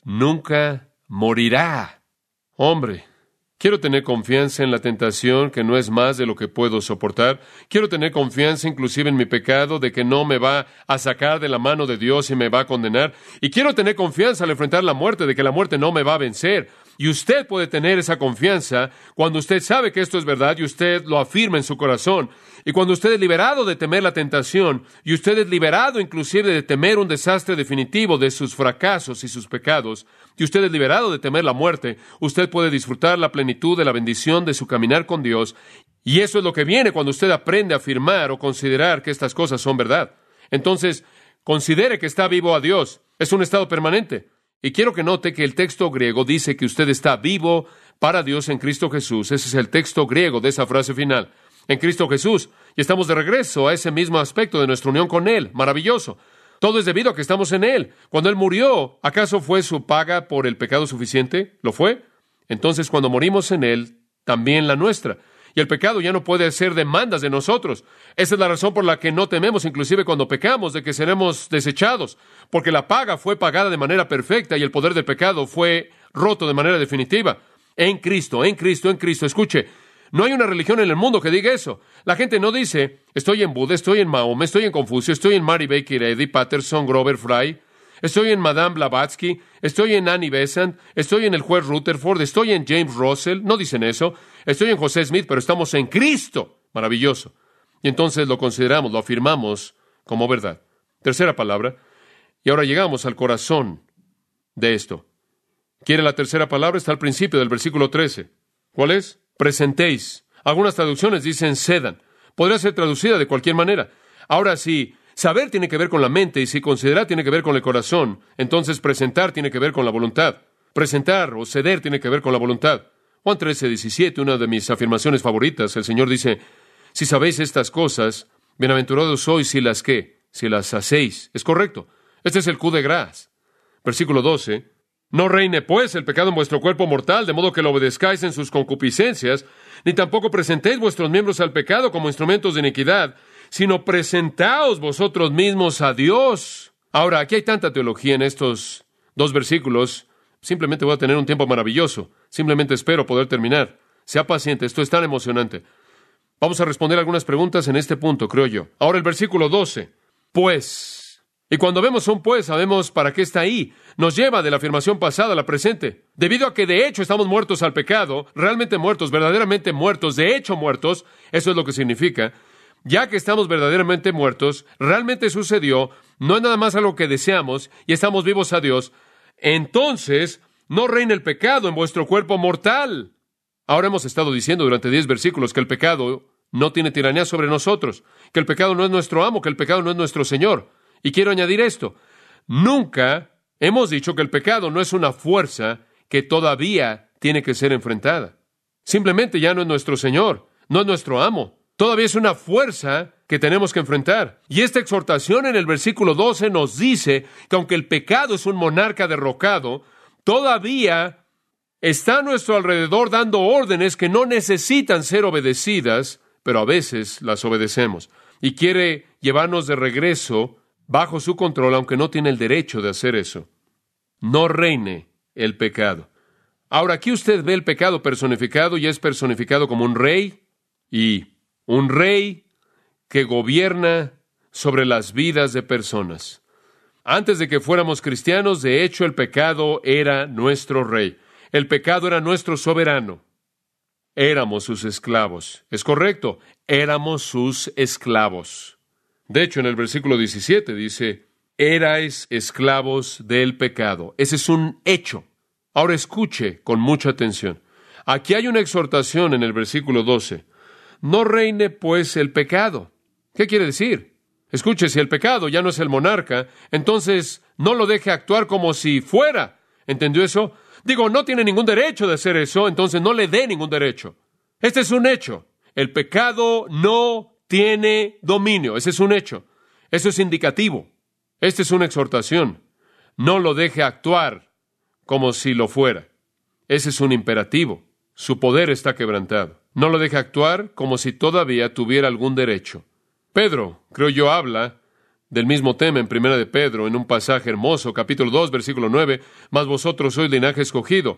[SPEAKER 2] nunca morirá. Hombre, quiero tener confianza en la tentación, que no es más de lo que puedo soportar. Quiero tener confianza inclusive en mi pecado, de que no me va a sacar de la mano de Dios y me va a condenar. Y quiero tener confianza al enfrentar la muerte, de que la muerte no me va a vencer. Y usted puede tener esa confianza cuando usted sabe que esto es verdad y usted lo afirma en su corazón. Y cuando usted es liberado de temer la tentación y usted es liberado inclusive de temer un desastre definitivo de sus fracasos y sus pecados, y usted es liberado de temer la muerte, usted puede disfrutar la plenitud de la bendición de su caminar con Dios. Y eso es lo que viene cuando usted aprende a afirmar o considerar que estas cosas son verdad. Entonces, considere que está vivo a Dios. Es un estado permanente. Y quiero que note que el texto griego dice que usted está vivo para Dios en Cristo Jesús. Ese es el texto griego de esa frase final. En Cristo Jesús. Y estamos de regreso a ese mismo aspecto de nuestra unión con Él. Maravilloso. Todo es debido a que estamos en Él. Cuando Él murió, ¿acaso fue su paga por el pecado suficiente? ¿Lo fue? Entonces, cuando morimos en Él, también la nuestra. Y el pecado ya no puede hacer demandas de nosotros. Esa es la razón por la que no tememos, inclusive cuando pecamos, de que seremos desechados. Porque la paga fue pagada de manera perfecta y el poder del pecado fue roto de manera definitiva. En Cristo, en Cristo, en Cristo. Escuche, no hay una religión en el mundo que diga eso. La gente no dice, estoy en Buda, estoy en Mahoma, estoy en Confucio, estoy en Mary Baker Eddy, Patterson, Grover Fry, estoy en Madame Blavatsky, estoy en Annie Besant, estoy en el juez Rutherford, estoy en James Russell. No dicen eso. Estoy en José Smith, pero estamos en Cristo. Maravilloso. Y entonces lo consideramos, lo afirmamos como verdad. Tercera palabra. Y ahora llegamos al corazón de esto. ¿Quiere la tercera palabra? Está al principio del versículo 13. ¿Cuál es? Presentéis. Algunas traducciones dicen cedan. Podría ser traducida de cualquier manera. Ahora, si saber tiene que ver con la mente y si considerar tiene que ver con el corazón, entonces presentar tiene que ver con la voluntad. Presentar o ceder tiene que ver con la voluntad. Juan 13:17, una de mis afirmaciones favoritas, el Señor dice, si sabéis estas cosas, bienaventurados sois si las ¿qué? Si las hacéis. Es correcto. Este es el coup de grâce. Versículo 12, no reine pues el pecado en vuestro cuerpo mortal, de modo que lo obedezcáis en sus concupiscencias, ni tampoco presentéis vuestros miembros al pecado como instrumentos de iniquidad, sino presentaos vosotros mismos a Dios. Ahora, aquí hay tanta teología en estos dos versículos. Simplemente voy a tener un tiempo maravilloso. Simplemente espero poder terminar. Sea paciente, esto es tan emocionante. Vamos a responder algunas preguntas en este punto, creo yo. Ahora el versículo 12. Pues. Y cuando vemos un pues, sabemos para qué está ahí. Nos lleva de la afirmación pasada a la presente. Debido a que de hecho estamos muertos al pecado, realmente muertos, verdaderamente muertos, de hecho muertos, eso es lo que significa. Ya que estamos verdaderamente muertos, realmente sucedió, no es nada más algo que deseamos y estamos vivos a Dios. Entonces, no reina el pecado en vuestro cuerpo mortal. Ahora hemos estado diciendo durante 10 versículos que el pecado no tiene tiranía sobre nosotros, que el pecado no es nuestro amo, que el pecado no es nuestro Señor. Y quiero añadir esto. Nunca hemos dicho que el pecado no es una fuerza que todavía tiene que ser enfrentada. Simplemente ya no es nuestro Señor, no es nuestro amo. Todavía es una fuerza que tenemos que enfrentar. Y esta exhortación en el versículo 12 nos dice que aunque el pecado es un monarca derrocado, todavía está a nuestro alrededor dando órdenes que no necesitan ser obedecidas, pero a veces las obedecemos. Y quiere llevarnos de regreso bajo su control, aunque no tiene el derecho de hacer eso. No reine el pecado. Ahora, aquí usted ve el pecado personificado y es personificado como un rey, y un rey que gobierna sobre las vidas de personas. Antes de que fuéramos cristianos, de hecho, el pecado era nuestro rey. El pecado era nuestro soberano. Éramos sus esclavos. Es correcto, éramos sus esclavos. De hecho, en el versículo 17 dice, erais esclavos del pecado. Ese es un hecho. Ahora escuche con mucha atención. Aquí hay una exhortación en el versículo 12. No reine, pues, el pecado. ¿Qué quiere decir? Escuche, si el pecado ya no es el monarca, entonces no lo deje actuar como si fuera. ¿Entendió eso? Digo, no tiene ningún derecho de hacer eso, entonces no le dé ningún derecho. Este es un hecho. El pecado no tiene dominio. Ese es un hecho. Eso es indicativo. Esta es una exhortación. No lo deje actuar como si lo fuera. Ese es un imperativo. Su poder está quebrantado. No lo deja actuar como si todavía tuviera algún derecho. Pedro, creo yo, habla del mismo tema en Primera de Pedro, en un pasaje hermoso, capítulo 2, versículo 9, mas vosotros sois linaje escogido,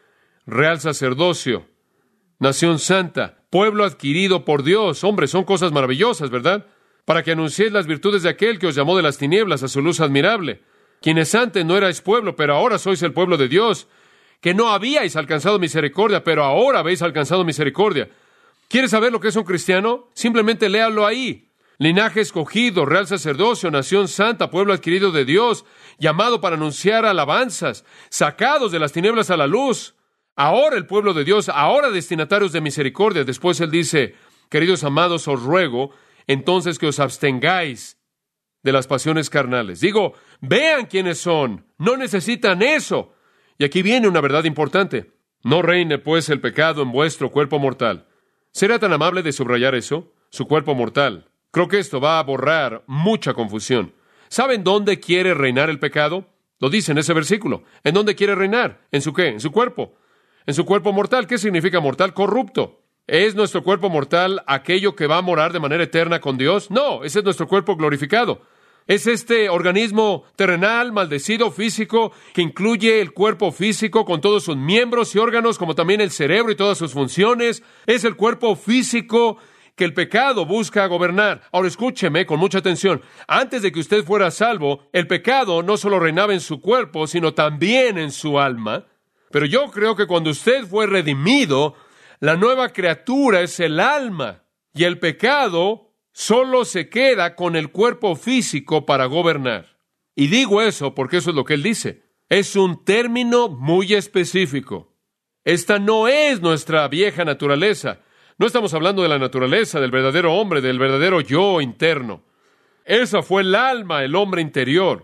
[SPEAKER 2] real sacerdocio, nación santa, pueblo adquirido por Dios. Hombre, son cosas maravillosas, ¿verdad? Para que anunciéis las virtudes de aquel que os llamó de las tinieblas a su luz admirable. Quienes antes no erais pueblo, pero ahora sois el pueblo de Dios. Que no habíais alcanzado misericordia, pero ahora habéis alcanzado misericordia. ¿Quieres saber lo que es un cristiano? Simplemente léalo ahí. Linaje escogido, real sacerdocio, nación santa, pueblo adquirido de Dios, llamado para anunciar alabanzas, sacados de las tinieblas a la luz. Ahora el pueblo de Dios, ahora destinatarios de misericordia. Después él dice, queridos amados, os ruego entonces que os abstengáis de las pasiones carnales. Digo, vean quiénes son, no necesitan eso. Y aquí viene una verdad importante. No reine, pues, el pecado en vuestro cuerpo mortal. ¿Será tan amable de subrayar eso? Su cuerpo mortal. Creo que esto va a borrar mucha confusión. ¿Saben dónde quiere reinar el pecado? Lo dice en ese versículo. ¿En dónde quiere reinar? ¿En su qué? En su cuerpo. En su cuerpo mortal. ¿Qué significa mortal? Corrupto. ¿Es nuestro cuerpo mortal aquello que va a morar de manera eterna con Dios? No, ese es nuestro cuerpo glorificado. Es este organismo terrenal, maldecido, físico, que incluye el cuerpo físico con todos sus miembros y órganos, como también el cerebro y todas sus funciones. Es el cuerpo físico que el pecado busca gobernar. Ahora escúcheme con mucha atención. Antes de que usted fuera salvo, el pecado no solo reinaba en su cuerpo, sino también en su alma. Pero yo creo que cuando usted fue redimido, la nueva criatura es el alma. Y el pecado solo se queda con el cuerpo físico para gobernar. Y digo eso porque eso es lo que él dice. Es un término muy específico. Esta no es nuestra vieja naturaleza. No estamos hablando de la naturaleza, del verdadero hombre, del verdadero yo interno. Esa fue el alma, el hombre interior.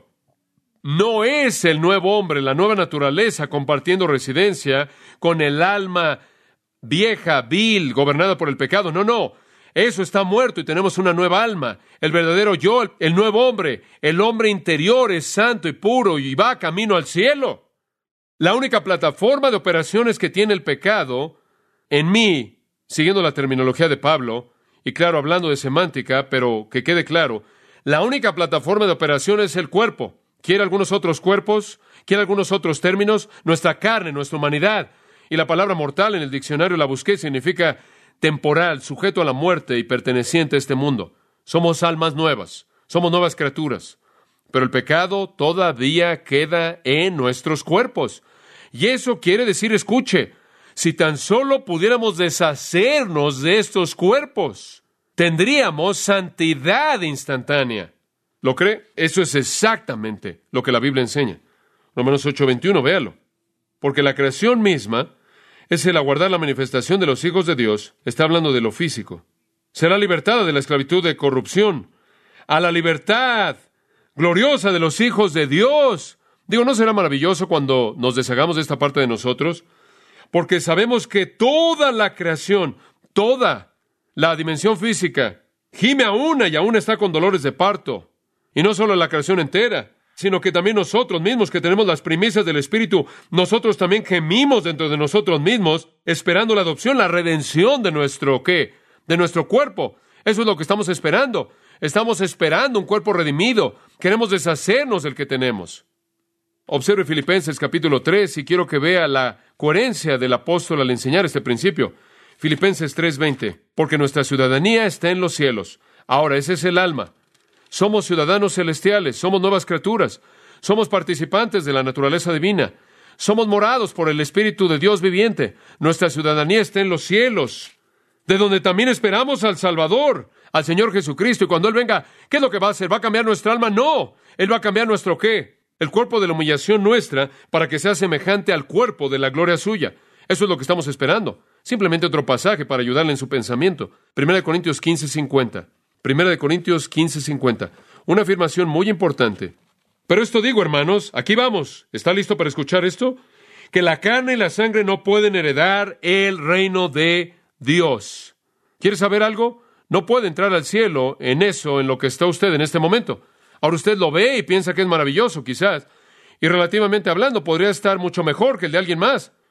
[SPEAKER 2] No es el nuevo hombre, la nueva naturaleza compartiendo residencia con el alma vieja, vil, gobernada por el pecado. No. Eso está muerto y tenemos una nueva alma. El verdadero yo, el nuevo hombre, el hombre interior es santo y puro y va camino al cielo. La única plataforma de operaciones que tiene el pecado en mí, siguiendo la terminología de Pablo, y claro, hablando de semántica, pero que quede claro, la única plataforma de operación es el cuerpo. ¿Quiere algunos otros cuerpos? ¿Quiere algunos otros términos? Nuestra carne, nuestra humanidad. Y la palabra mortal en el diccionario la busqué, significa temporal, sujeto a la muerte y perteneciente a este mundo. Somos almas nuevas, somos nuevas criaturas. Pero el pecado todavía queda en nuestros cuerpos. Y eso quiere decir, escuche, si tan solo pudiéramos deshacernos de estos cuerpos, tendríamos santidad instantánea. ¿Lo cree? Eso es exactamente lo que la Biblia enseña. Romanos 8:21, véalo. Porque la creación misma es el aguardar la manifestación de los hijos de Dios. Está hablando de lo físico. Será libertada de la esclavitud de corrupción a la libertad gloriosa de los hijos de Dios. Digo, ¿no será maravilloso cuando nos deshagamos de esta parte de nosotros? Porque sabemos que toda la creación, toda la dimensión física, gime a una y aún está con dolores de parto. Y no solo la creación entera, sino que también nosotros mismos, que tenemos las primicias del Espíritu, nosotros también gemimos dentro de nosotros mismos, esperando la adopción, la redención de nuestro, ¿qué? De nuestro cuerpo. Eso es lo que estamos esperando. Estamos esperando un cuerpo redimido. Queremos deshacernos del que tenemos. Observe Filipenses capítulo 3 y quiero que vea la coherencia del apóstol al enseñar este principio. Filipenses 3:20. Porque nuestra ciudadanía está en los cielos. Ahora, ese es el alma. Somos ciudadanos celestiales, somos nuevas criaturas, somos participantes de la naturaleza divina, somos morados por el Espíritu de Dios viviente. Nuestra ciudadanía está en los cielos, de donde también esperamos al Salvador, al Señor Jesucristo. Y cuando Él venga, ¿qué es lo que va a hacer? ¿Va a cambiar nuestra alma? No. Él va a cambiar nuestro ¿qué? El cuerpo de la humillación nuestra para que sea semejante al cuerpo de la gloria suya. Eso es lo que estamos esperando. Simplemente otro pasaje para ayudarle en su pensamiento. 1 Corintios 15:50. 1 Corintios 15:50. Una afirmación muy importante. Pero esto digo, hermanos, aquí vamos. ¿Está listo para escuchar esto? Que la carne y la sangre no pueden heredar el reino de Dios. ¿Quiere saber algo? No puede entrar al cielo en eso, en lo que está usted en este momento. Ahora usted lo ve y piensa que es maravilloso, quizás. Y relativamente hablando, podría estar mucho mejor que el de alguien más.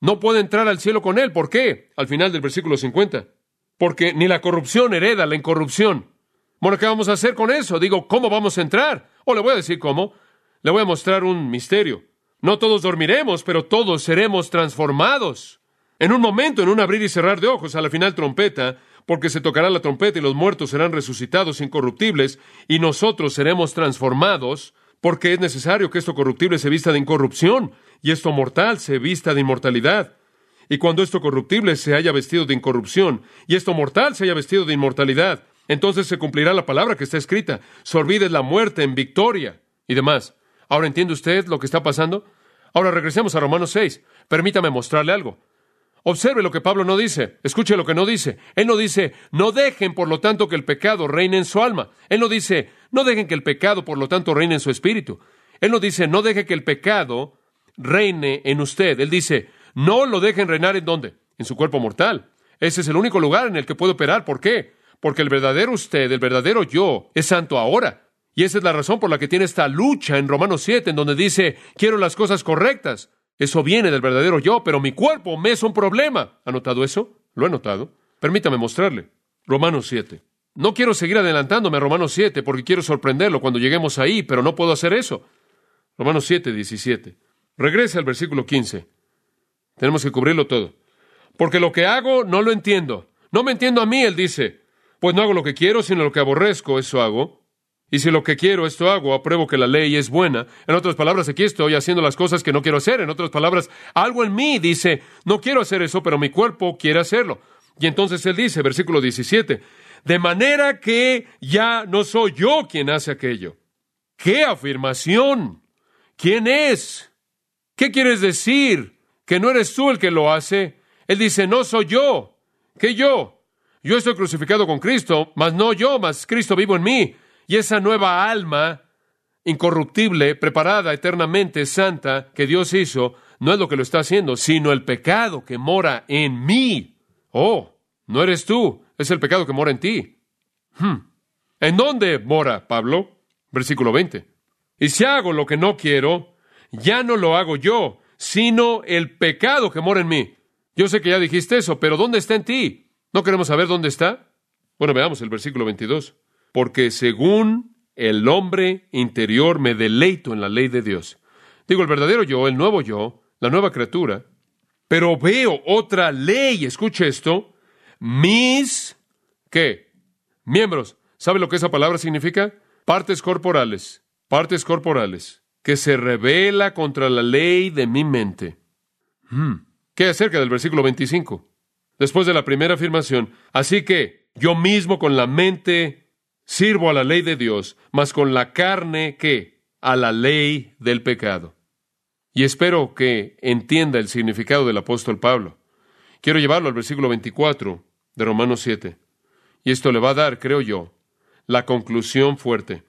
[SPEAKER 2] no puede entrar al cielo con él. ¿Por qué? Al final del versículo 50. Porque ni la corrupción hereda la incorrupción. Bueno, ¿qué vamos a hacer con eso? Digo, ¿cómo vamos a entrar? O le voy a decir cómo. Le voy a mostrar un misterio. No todos dormiremos, pero todos seremos transformados. En un momento, en un abrir y cerrar de ojos, a la final trompeta, porque se tocará la trompeta y los muertos serán resucitados incorruptibles, y nosotros seremos transformados, porque es necesario que esto corruptible se vista de incorrupción, y esto mortal se vista de inmortalidad. Y cuando esto corruptible se haya vestido de incorrupción, y esto mortal se haya vestido de inmortalidad, entonces se cumplirá la palabra que está escrita: sorbides la muerte en victoria, y demás. ¿Ahora entiende usted lo que está pasando? Ahora regresemos a Romanos 6. Permítame mostrarle algo. Observe lo que Pablo no dice. Escuche lo que no dice. Él no dice, no dejen, por lo tanto, que el pecado reine en su alma. Él no dice, no dejen que el pecado, por lo tanto, reine en su espíritu. Él no dice, no deje que el pecado reine en usted. Él dice, no lo dejen reinar ¿en dónde? En su cuerpo mortal. Ese es el único lugar en el que puede operar. ¿Por qué? Porque el verdadero usted, el verdadero yo, es santo ahora. Y esa es la razón por la que tiene esta lucha en Romanos 7, en donde dice, quiero las cosas correctas. Eso viene del verdadero yo, pero mi cuerpo me es un problema. ¿Ha notado eso? Lo he notado. Permítame mostrarle. Romanos 7. No quiero seguir adelantándome a Romanos 7 porque quiero sorprenderlo cuando lleguemos ahí, pero no puedo hacer eso. Romanos 7, 17. Regrese al versículo 15. Tenemos que cubrirlo todo. Porque lo que hago no lo entiendo. No me entiendo a mí, él dice. Pues no hago lo que quiero, sino lo que aborrezco, eso hago. Y si lo que quiero, esto hago, apruebo que la ley es buena. En otras palabras, aquí estoy haciendo las cosas que no quiero hacer. En otras palabras, algo en mí dice, no quiero hacer eso, pero mi cuerpo quiere hacerlo. Y entonces él dice, versículo 17, de manera que ya no soy yo quien hace aquello. ¡Qué afirmación! ¿Quién es? ¿Qué quieres decir? ¿Que no eres tú el que lo hace? Él dice, no soy yo. ¿Qué yo? Yo estoy crucificado con Cristo, mas no yo, mas Cristo vivo en mí. Y esa nueva alma incorruptible, preparada eternamente, santa, que Dios hizo, no es lo que lo está haciendo, sino el pecado que mora en mí. Oh, no eres tú, es el pecado que mora en ti. ¿En dónde mora, Pablo? Versículo 20. Y si hago lo que no quiero, ya no lo hago yo, sino el pecado que mora en mí. Yo sé que ya dijiste eso, pero ¿dónde está en ti? ¿No queremos saber dónde está? Bueno, veamos el versículo 22. Porque según el hombre interior me deleito en la ley de Dios. Digo, el verdadero yo, el nuevo yo, la nueva criatura. Pero veo otra ley, escuche esto, mis, ¿qué? Miembros. ¿Sabe lo que esa palabra significa? Partes corporales, que se rebela contra la ley de mi mente. ¿Qué acerca del versículo 25? Después de la primera afirmación, así que yo mismo con la mente sirvo a la ley de Dios, mas con la carne, ¿qué? A la ley del pecado. Y espero que entienda el significado del apóstol Pablo. Quiero llevarlo al versículo 24 de Romanos 7. Y esto le va a dar, creo yo, la conclusión fuerte.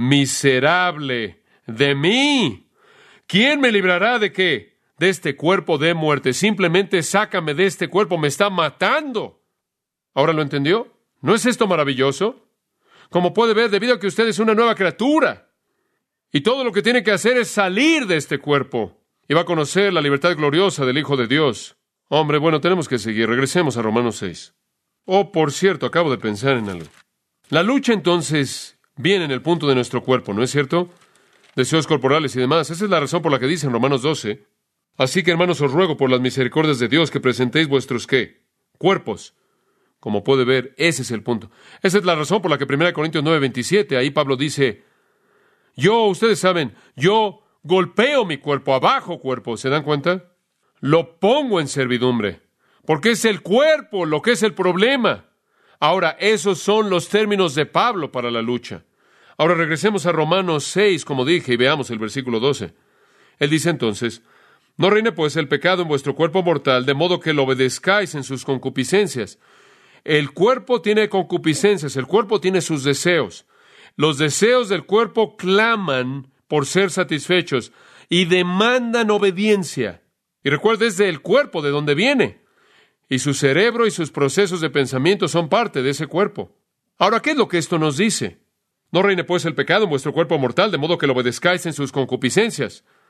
[SPEAKER 2] Miserable de mí. ¿Quién me librará de qué? De este cuerpo de muerte. Simplemente sácame de este cuerpo, me está matando. ¿Ahora lo entendió? ¿No es esto maravilloso? Como puede ver, debido a que usted es una nueva criatura, y todo lo que tiene que hacer es salir de este cuerpo, y va a conocer la libertad gloriosa del Hijo de Dios. Hombre, bueno, tenemos que seguir. Regresemos a Romanos 6. Oh, por cierto, acabo de pensar en algo. La lucha, entonces, viene en el punto de nuestro cuerpo, ¿no es cierto? Deseos corporales y demás. Esa es la razón por la que dice en Romanos 12. Así que, hermanos, os ruego por las misericordias de Dios que presentéis vuestros, ¿qué? Cuerpos. Como puede ver, ese es el punto. Esa es la razón por la que 1 Corintios 9:27, ahí Pablo dice, ustedes saben, yo golpeo mi cuerpo, abajo cuerpo, ¿se dan cuenta? Lo pongo en servidumbre, porque es el cuerpo lo que es el problema. Ahora, esos son los términos de Pablo para la lucha. Ahora regresemos a Romanos 6, como dije, y veamos el versículo 12. Él dice entonces, no reine pues el pecado en vuestro cuerpo mortal, de modo que lo obedezcáis en sus concupiscencias. El cuerpo tiene concupiscencias, el cuerpo tiene sus deseos. Los deseos del cuerpo claman por ser satisfechos y demandan obediencia. Y recuerde, es del cuerpo de donde viene. Y su cerebro y sus procesos de pensamiento son parte de ese cuerpo. Ahora, ¿qué es lo que esto nos dice? No reine pues el pecado en vuestro cuerpo mortal, de modo que lo obedezcáis en sus concupiscencias.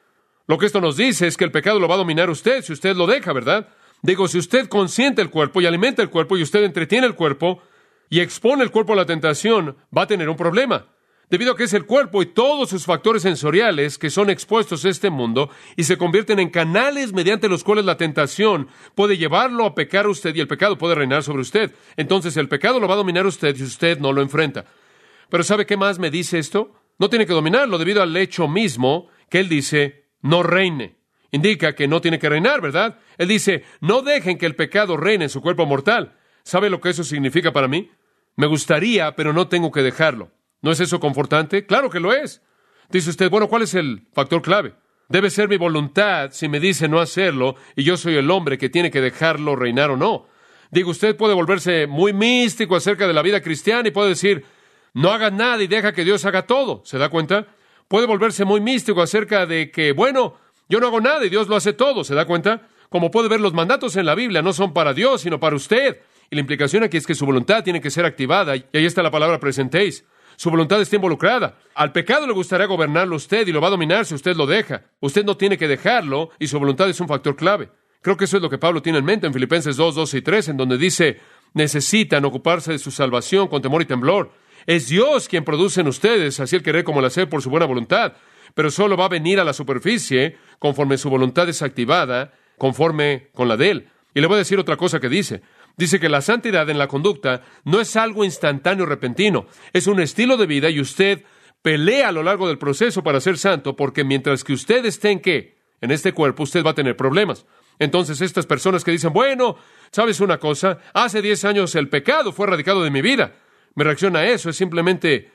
[SPEAKER 2] Lo que esto nos dice es que el pecado lo va a dominar usted si usted lo deja, ¿verdad? Digo, si usted consiente el cuerpo y alimenta el cuerpo y usted entretiene el cuerpo y expone el cuerpo a la tentación, va a tener un problema. Debido a que es el cuerpo y todos sus factores sensoriales que son expuestos a este mundo y se convierten en canales mediante los cuales la tentación puede llevarlo a pecar a usted y el pecado puede reinar sobre usted. Entonces el pecado lo va a dominar usted si usted no lo enfrenta. Pero ¿sabe qué más me dice esto? No tiene que dominarlo debido al hecho mismo que él dice, no reine. Indica que no tiene que reinar, ¿verdad? Él dice, no dejen que el pecado reine en su cuerpo mortal. ¿Sabe lo que eso significa para mí? Me gustaría, pero no tengo que dejarlo. ¿No es eso confortante? Claro que lo es. Dice usted, bueno, ¿cuál es el factor clave? Debe ser mi voluntad si me dice no hacerlo y yo soy el hombre que tiene que dejarlo reinar o no. Digo, usted puede volverse muy místico acerca de la vida cristiana y puede decir, no haga nada y deja que Dios haga todo. ¿Se da cuenta? Puede volverse muy místico acerca de que, bueno, yo no hago nada y Dios lo hace todo. ¿Se da cuenta? Como puede ver, los mandatos en la Biblia no son para Dios, sino para usted. Y la implicación aquí es que su voluntad tiene que ser activada. Y ahí está la palabra presentéis. Su voluntad está involucrada. Al pecado le gustaría gobernarlo usted y lo va a dominar si usted lo deja. Usted no tiene que dejarlo y su voluntad es un factor clave. Creo que eso es lo que Pablo tiene en mente en Filipenses 2, 12 y 3, en donde dice, necesitan ocuparse de su salvación con temor y temblor. Es Dios quien produce en ustedes, así el querer como el hacer por su buena voluntad, pero solo va a venir a la superficie conforme su voluntad es activada, conforme con la de Él. Y le voy a decir otra cosa que dice. Dice que la santidad en la conducta no es algo instantáneo, repentino. Es un estilo de vida y usted pelea a lo largo del proceso para ser santo, porque mientras que usted esté en ¿qué? En este cuerpo, usted va a tener problemas. Entonces, estas personas que dicen, bueno, ¿sabes una cosa? Hace 10 años el pecado fue erradicado de mi vida. Mi reacción a eso es simplemente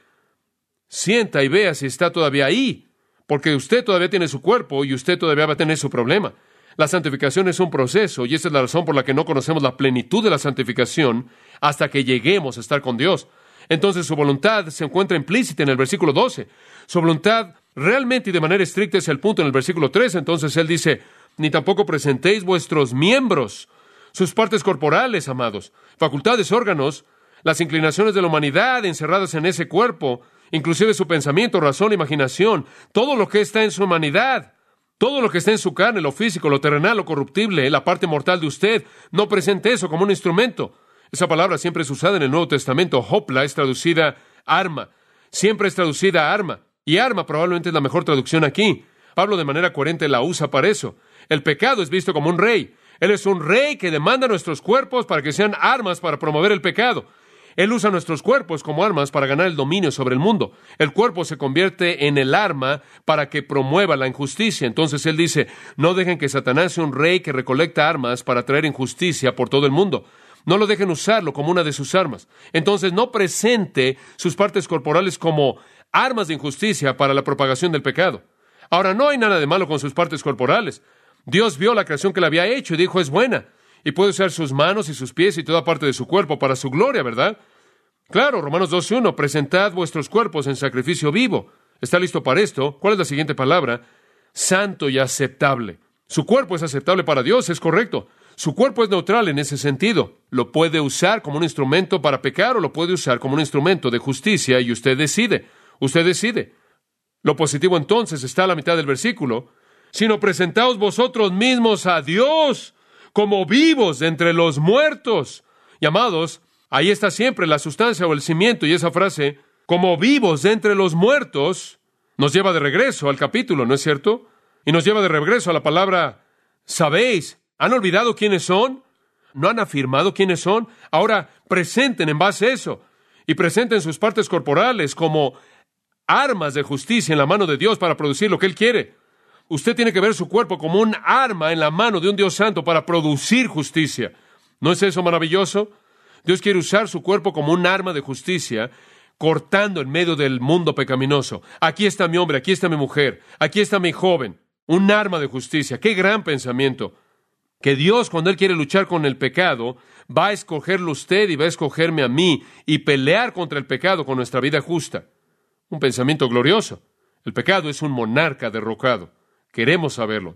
[SPEAKER 2] sienta y vea si está todavía ahí, porque usted todavía tiene su cuerpo y usted todavía va a tener su problema. La santificación es un proceso y esa es la razón por la que no conocemos la plenitud de la santificación hasta que lleguemos a estar con Dios. Entonces su voluntad se encuentra implícita en el versículo 12. Su voluntad realmente y de manera estricta es el punto en el versículo 13. Entonces él dice, ni tampoco presentéis vuestros miembros, sus partes corporales, amados, facultades, órganos, las inclinaciones de la humanidad encerradas en ese cuerpo, inclusive su pensamiento, razón, imaginación, todo lo que está en su humanidad, todo lo que está en su carne, lo físico, lo terrenal, lo corruptible, la parte mortal de usted, no presente eso como un instrumento. Esa palabra siempre es usada en el Nuevo Testamento. Hopla es traducida arma. Siempre es traducida arma. Y arma probablemente es la mejor traducción aquí. Pablo de manera coherente la usa para eso. El pecado es visto como un rey. Él es un rey que demanda nuestros cuerpos para que sean armas para promover el pecado. Él usa nuestros cuerpos como armas para ganar el dominio sobre el mundo. El cuerpo se convierte en el arma para que promueva la injusticia. Entonces él dice, no dejen que Satanás sea un rey que recolecta armas para traer injusticia por todo el mundo. No lo dejen usarlo como una de sus armas. Entonces no presente sus partes corporales como armas de injusticia para la propagación del pecado. Ahora, no hay nada de malo con sus partes corporales. Dios vio la creación que le había hecho y dijo, es buena. Y puede usar sus manos y sus pies y toda parte de su cuerpo para su gloria, ¿verdad? Claro, Romanos 12:1, presentad vuestros cuerpos en sacrificio vivo. ¿Está listo para esto? ¿Cuál es la siguiente palabra? Santo y aceptable. Su cuerpo es aceptable para Dios, es correcto. Su cuerpo es neutral en ese sentido. Lo puede usar como un instrumento para pecar o lo puede usar como un instrumento de justicia y usted decide. Usted decide. Lo positivo entonces está a la mitad del versículo. Sino presentaos vosotros mismos a Dios como vivos de entre los muertos. Y amados, ahí está siempre la sustancia o el cimiento, y esa frase, como vivos de entre los muertos, nos lleva de regreso al capítulo, ¿no es cierto? Y nos lleva de regreso a la palabra, ¿sabéis? ¿Han olvidado quiénes son? ¿No han afirmado quiénes son? Ahora presenten en base a eso, y presenten sus partes corporales como armas de justicia en la mano de Dios para producir lo que Él quiere. Usted tiene que ver su cuerpo como un arma en la mano de un Dios santo para producir justicia. ¿No es eso maravilloso? Dios quiere usar su cuerpo como un arma de justicia, cortando en medio del mundo pecaminoso. Aquí está mi hombre, aquí está mi mujer, aquí está mi joven. Un arma de justicia. ¡Qué gran pensamiento! Que Dios, cuando Él quiere luchar con el pecado, va a escogerlo usted y va a escogerme a mí y pelear contra el pecado con nuestra vida justa. Un pensamiento glorioso. El pecado es un monarca derrocado. Queremos saberlo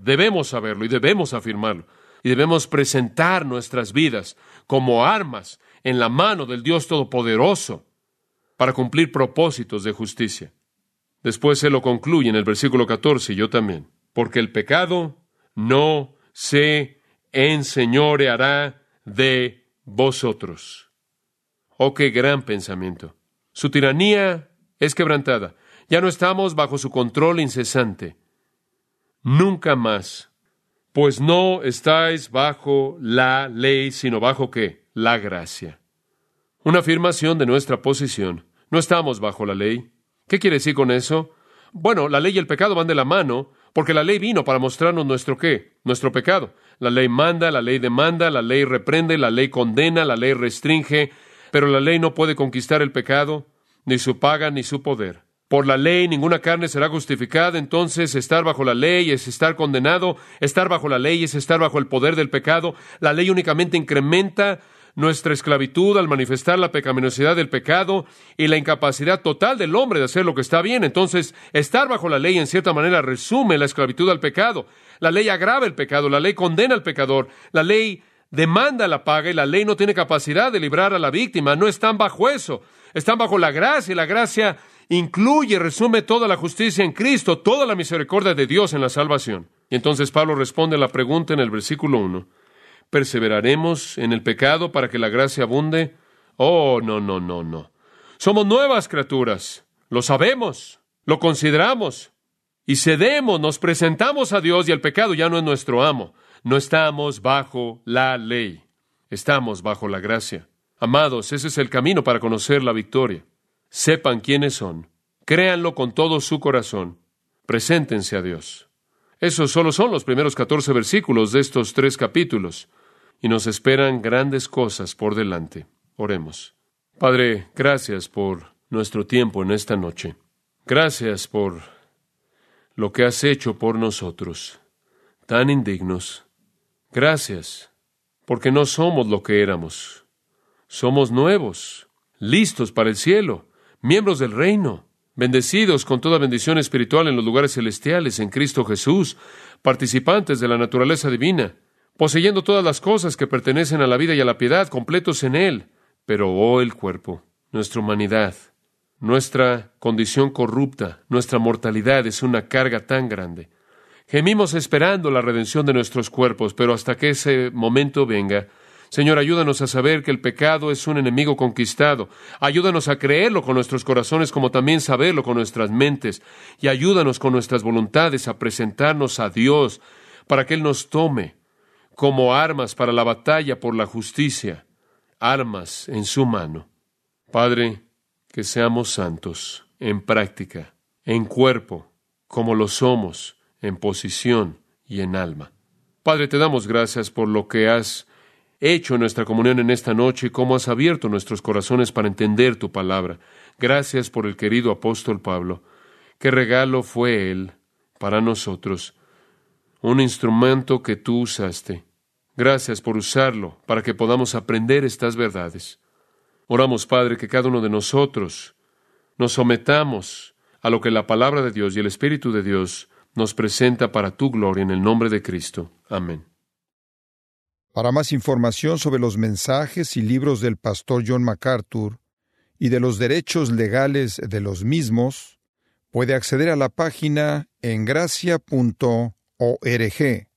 [SPEAKER 2] y debemos afirmarlo. Y debemos presentar nuestras vidas como armas en la mano del Dios Todopoderoso para cumplir propósitos de justicia. Después Él lo concluye en el versículo 14, y yo también. porque el pecado no se enseñoreará de vosotros. Oh, qué gran pensamiento. Su tiranía es quebrantada. Ya no estamos bajo su control incesante. Nunca más. Pues no estáis bajo la ley, sino bajo ¿qué? La gracia. Una afirmación de nuestra posición. No estamos bajo la ley. ¿Qué quiere decir con eso? Bueno, la ley y el pecado van de la mano, porque la ley vino para mostrarnos nuestro ¿qué? Nuestro pecado. La ley manda, la ley demanda, la ley reprende, la ley condena, la ley restringe, pero la ley no puede conquistar el pecado, ni su paga, ni su poder. Por la ley ninguna carne será justificada, entonces estar bajo la ley es estar condenado, estar bajo la ley es estar bajo el poder del pecado. La ley únicamente incrementa nuestra esclavitud al manifestar la pecaminosidad del pecado y la incapacidad total del hombre de hacer lo que está bien. Entonces, estar bajo la ley en cierta manera resume la esclavitud al pecado. La ley agrava el pecado, la ley condena al pecador, la ley demanda la paga y la ley no tiene capacidad de librar a la víctima. No están bajo eso, están bajo la gracia y la gracia incluye, resume toda la justicia en Cristo, toda la misericordia de Dios en la salvación. Y entonces Pablo responde a la pregunta en el versículo 1. ¿Perseveraremos en el pecado para que la gracia abunde? Oh, no. Somos nuevas criaturas. Lo sabemos, lo consideramos y cedemos, nos presentamos a Dios y el pecado ya no es nuestro amo. No estamos bajo la ley, estamos bajo la gracia. Amados, ese es el camino para conocer la victoria. Sepan quiénes son, créanlo con todo su corazón, preséntense a Dios. Esos solo son los primeros 14 versículos de estos 3 capítulos, y nos esperan grandes cosas por delante. Oremos. Padre, gracias por nuestro tiempo en esta noche. Gracias por lo que has hecho por nosotros, tan indignos. Gracias, porque no somos lo que éramos. Somos nuevos, listos para el cielo, miembros del reino, bendecidos con toda bendición espiritual en los lugares celestiales en Cristo Jesús, participantes de la naturaleza divina, poseyendo todas las cosas que pertenecen a la vida y a la piedad, completos en Él. Pero, oh, el cuerpo, nuestra humanidad, nuestra condición corrupta, nuestra mortalidad es una carga tan grande. Gemimos esperando la redención de nuestros cuerpos, pero hasta que ese momento venga, Señor, ayúdanos a saber que el pecado es un enemigo conquistado. Ayúdanos a creerlo con nuestros corazones, como también saberlo con nuestras mentes. Y ayúdanos con nuestras voluntades a presentarnos a Dios para que Él nos tome como armas para la batalla por la justicia, armas en su mano. Padre, que seamos santos en práctica, en cuerpo, como lo somos, en posición y en alma. Padre, te damos gracias por lo que has hecho en nuestra comunión en esta noche y cómo has abierto nuestros corazones para entender tu palabra. Gracias por el querido apóstol Pablo. Qué regalo fue él para nosotros, un instrumento que tú usaste. Gracias por usarlo para que podamos aprender estas verdades. Oramos, Padre, que cada uno de nosotros nos sometamos a lo que la palabra de Dios y el Espíritu de Dios nos presenta para tu gloria en el nombre de Cristo. Amén.
[SPEAKER 1] Para más información sobre los mensajes y libros del pastor John MacArthur y de los derechos legales de los mismos, puede acceder a la página en gracia.org.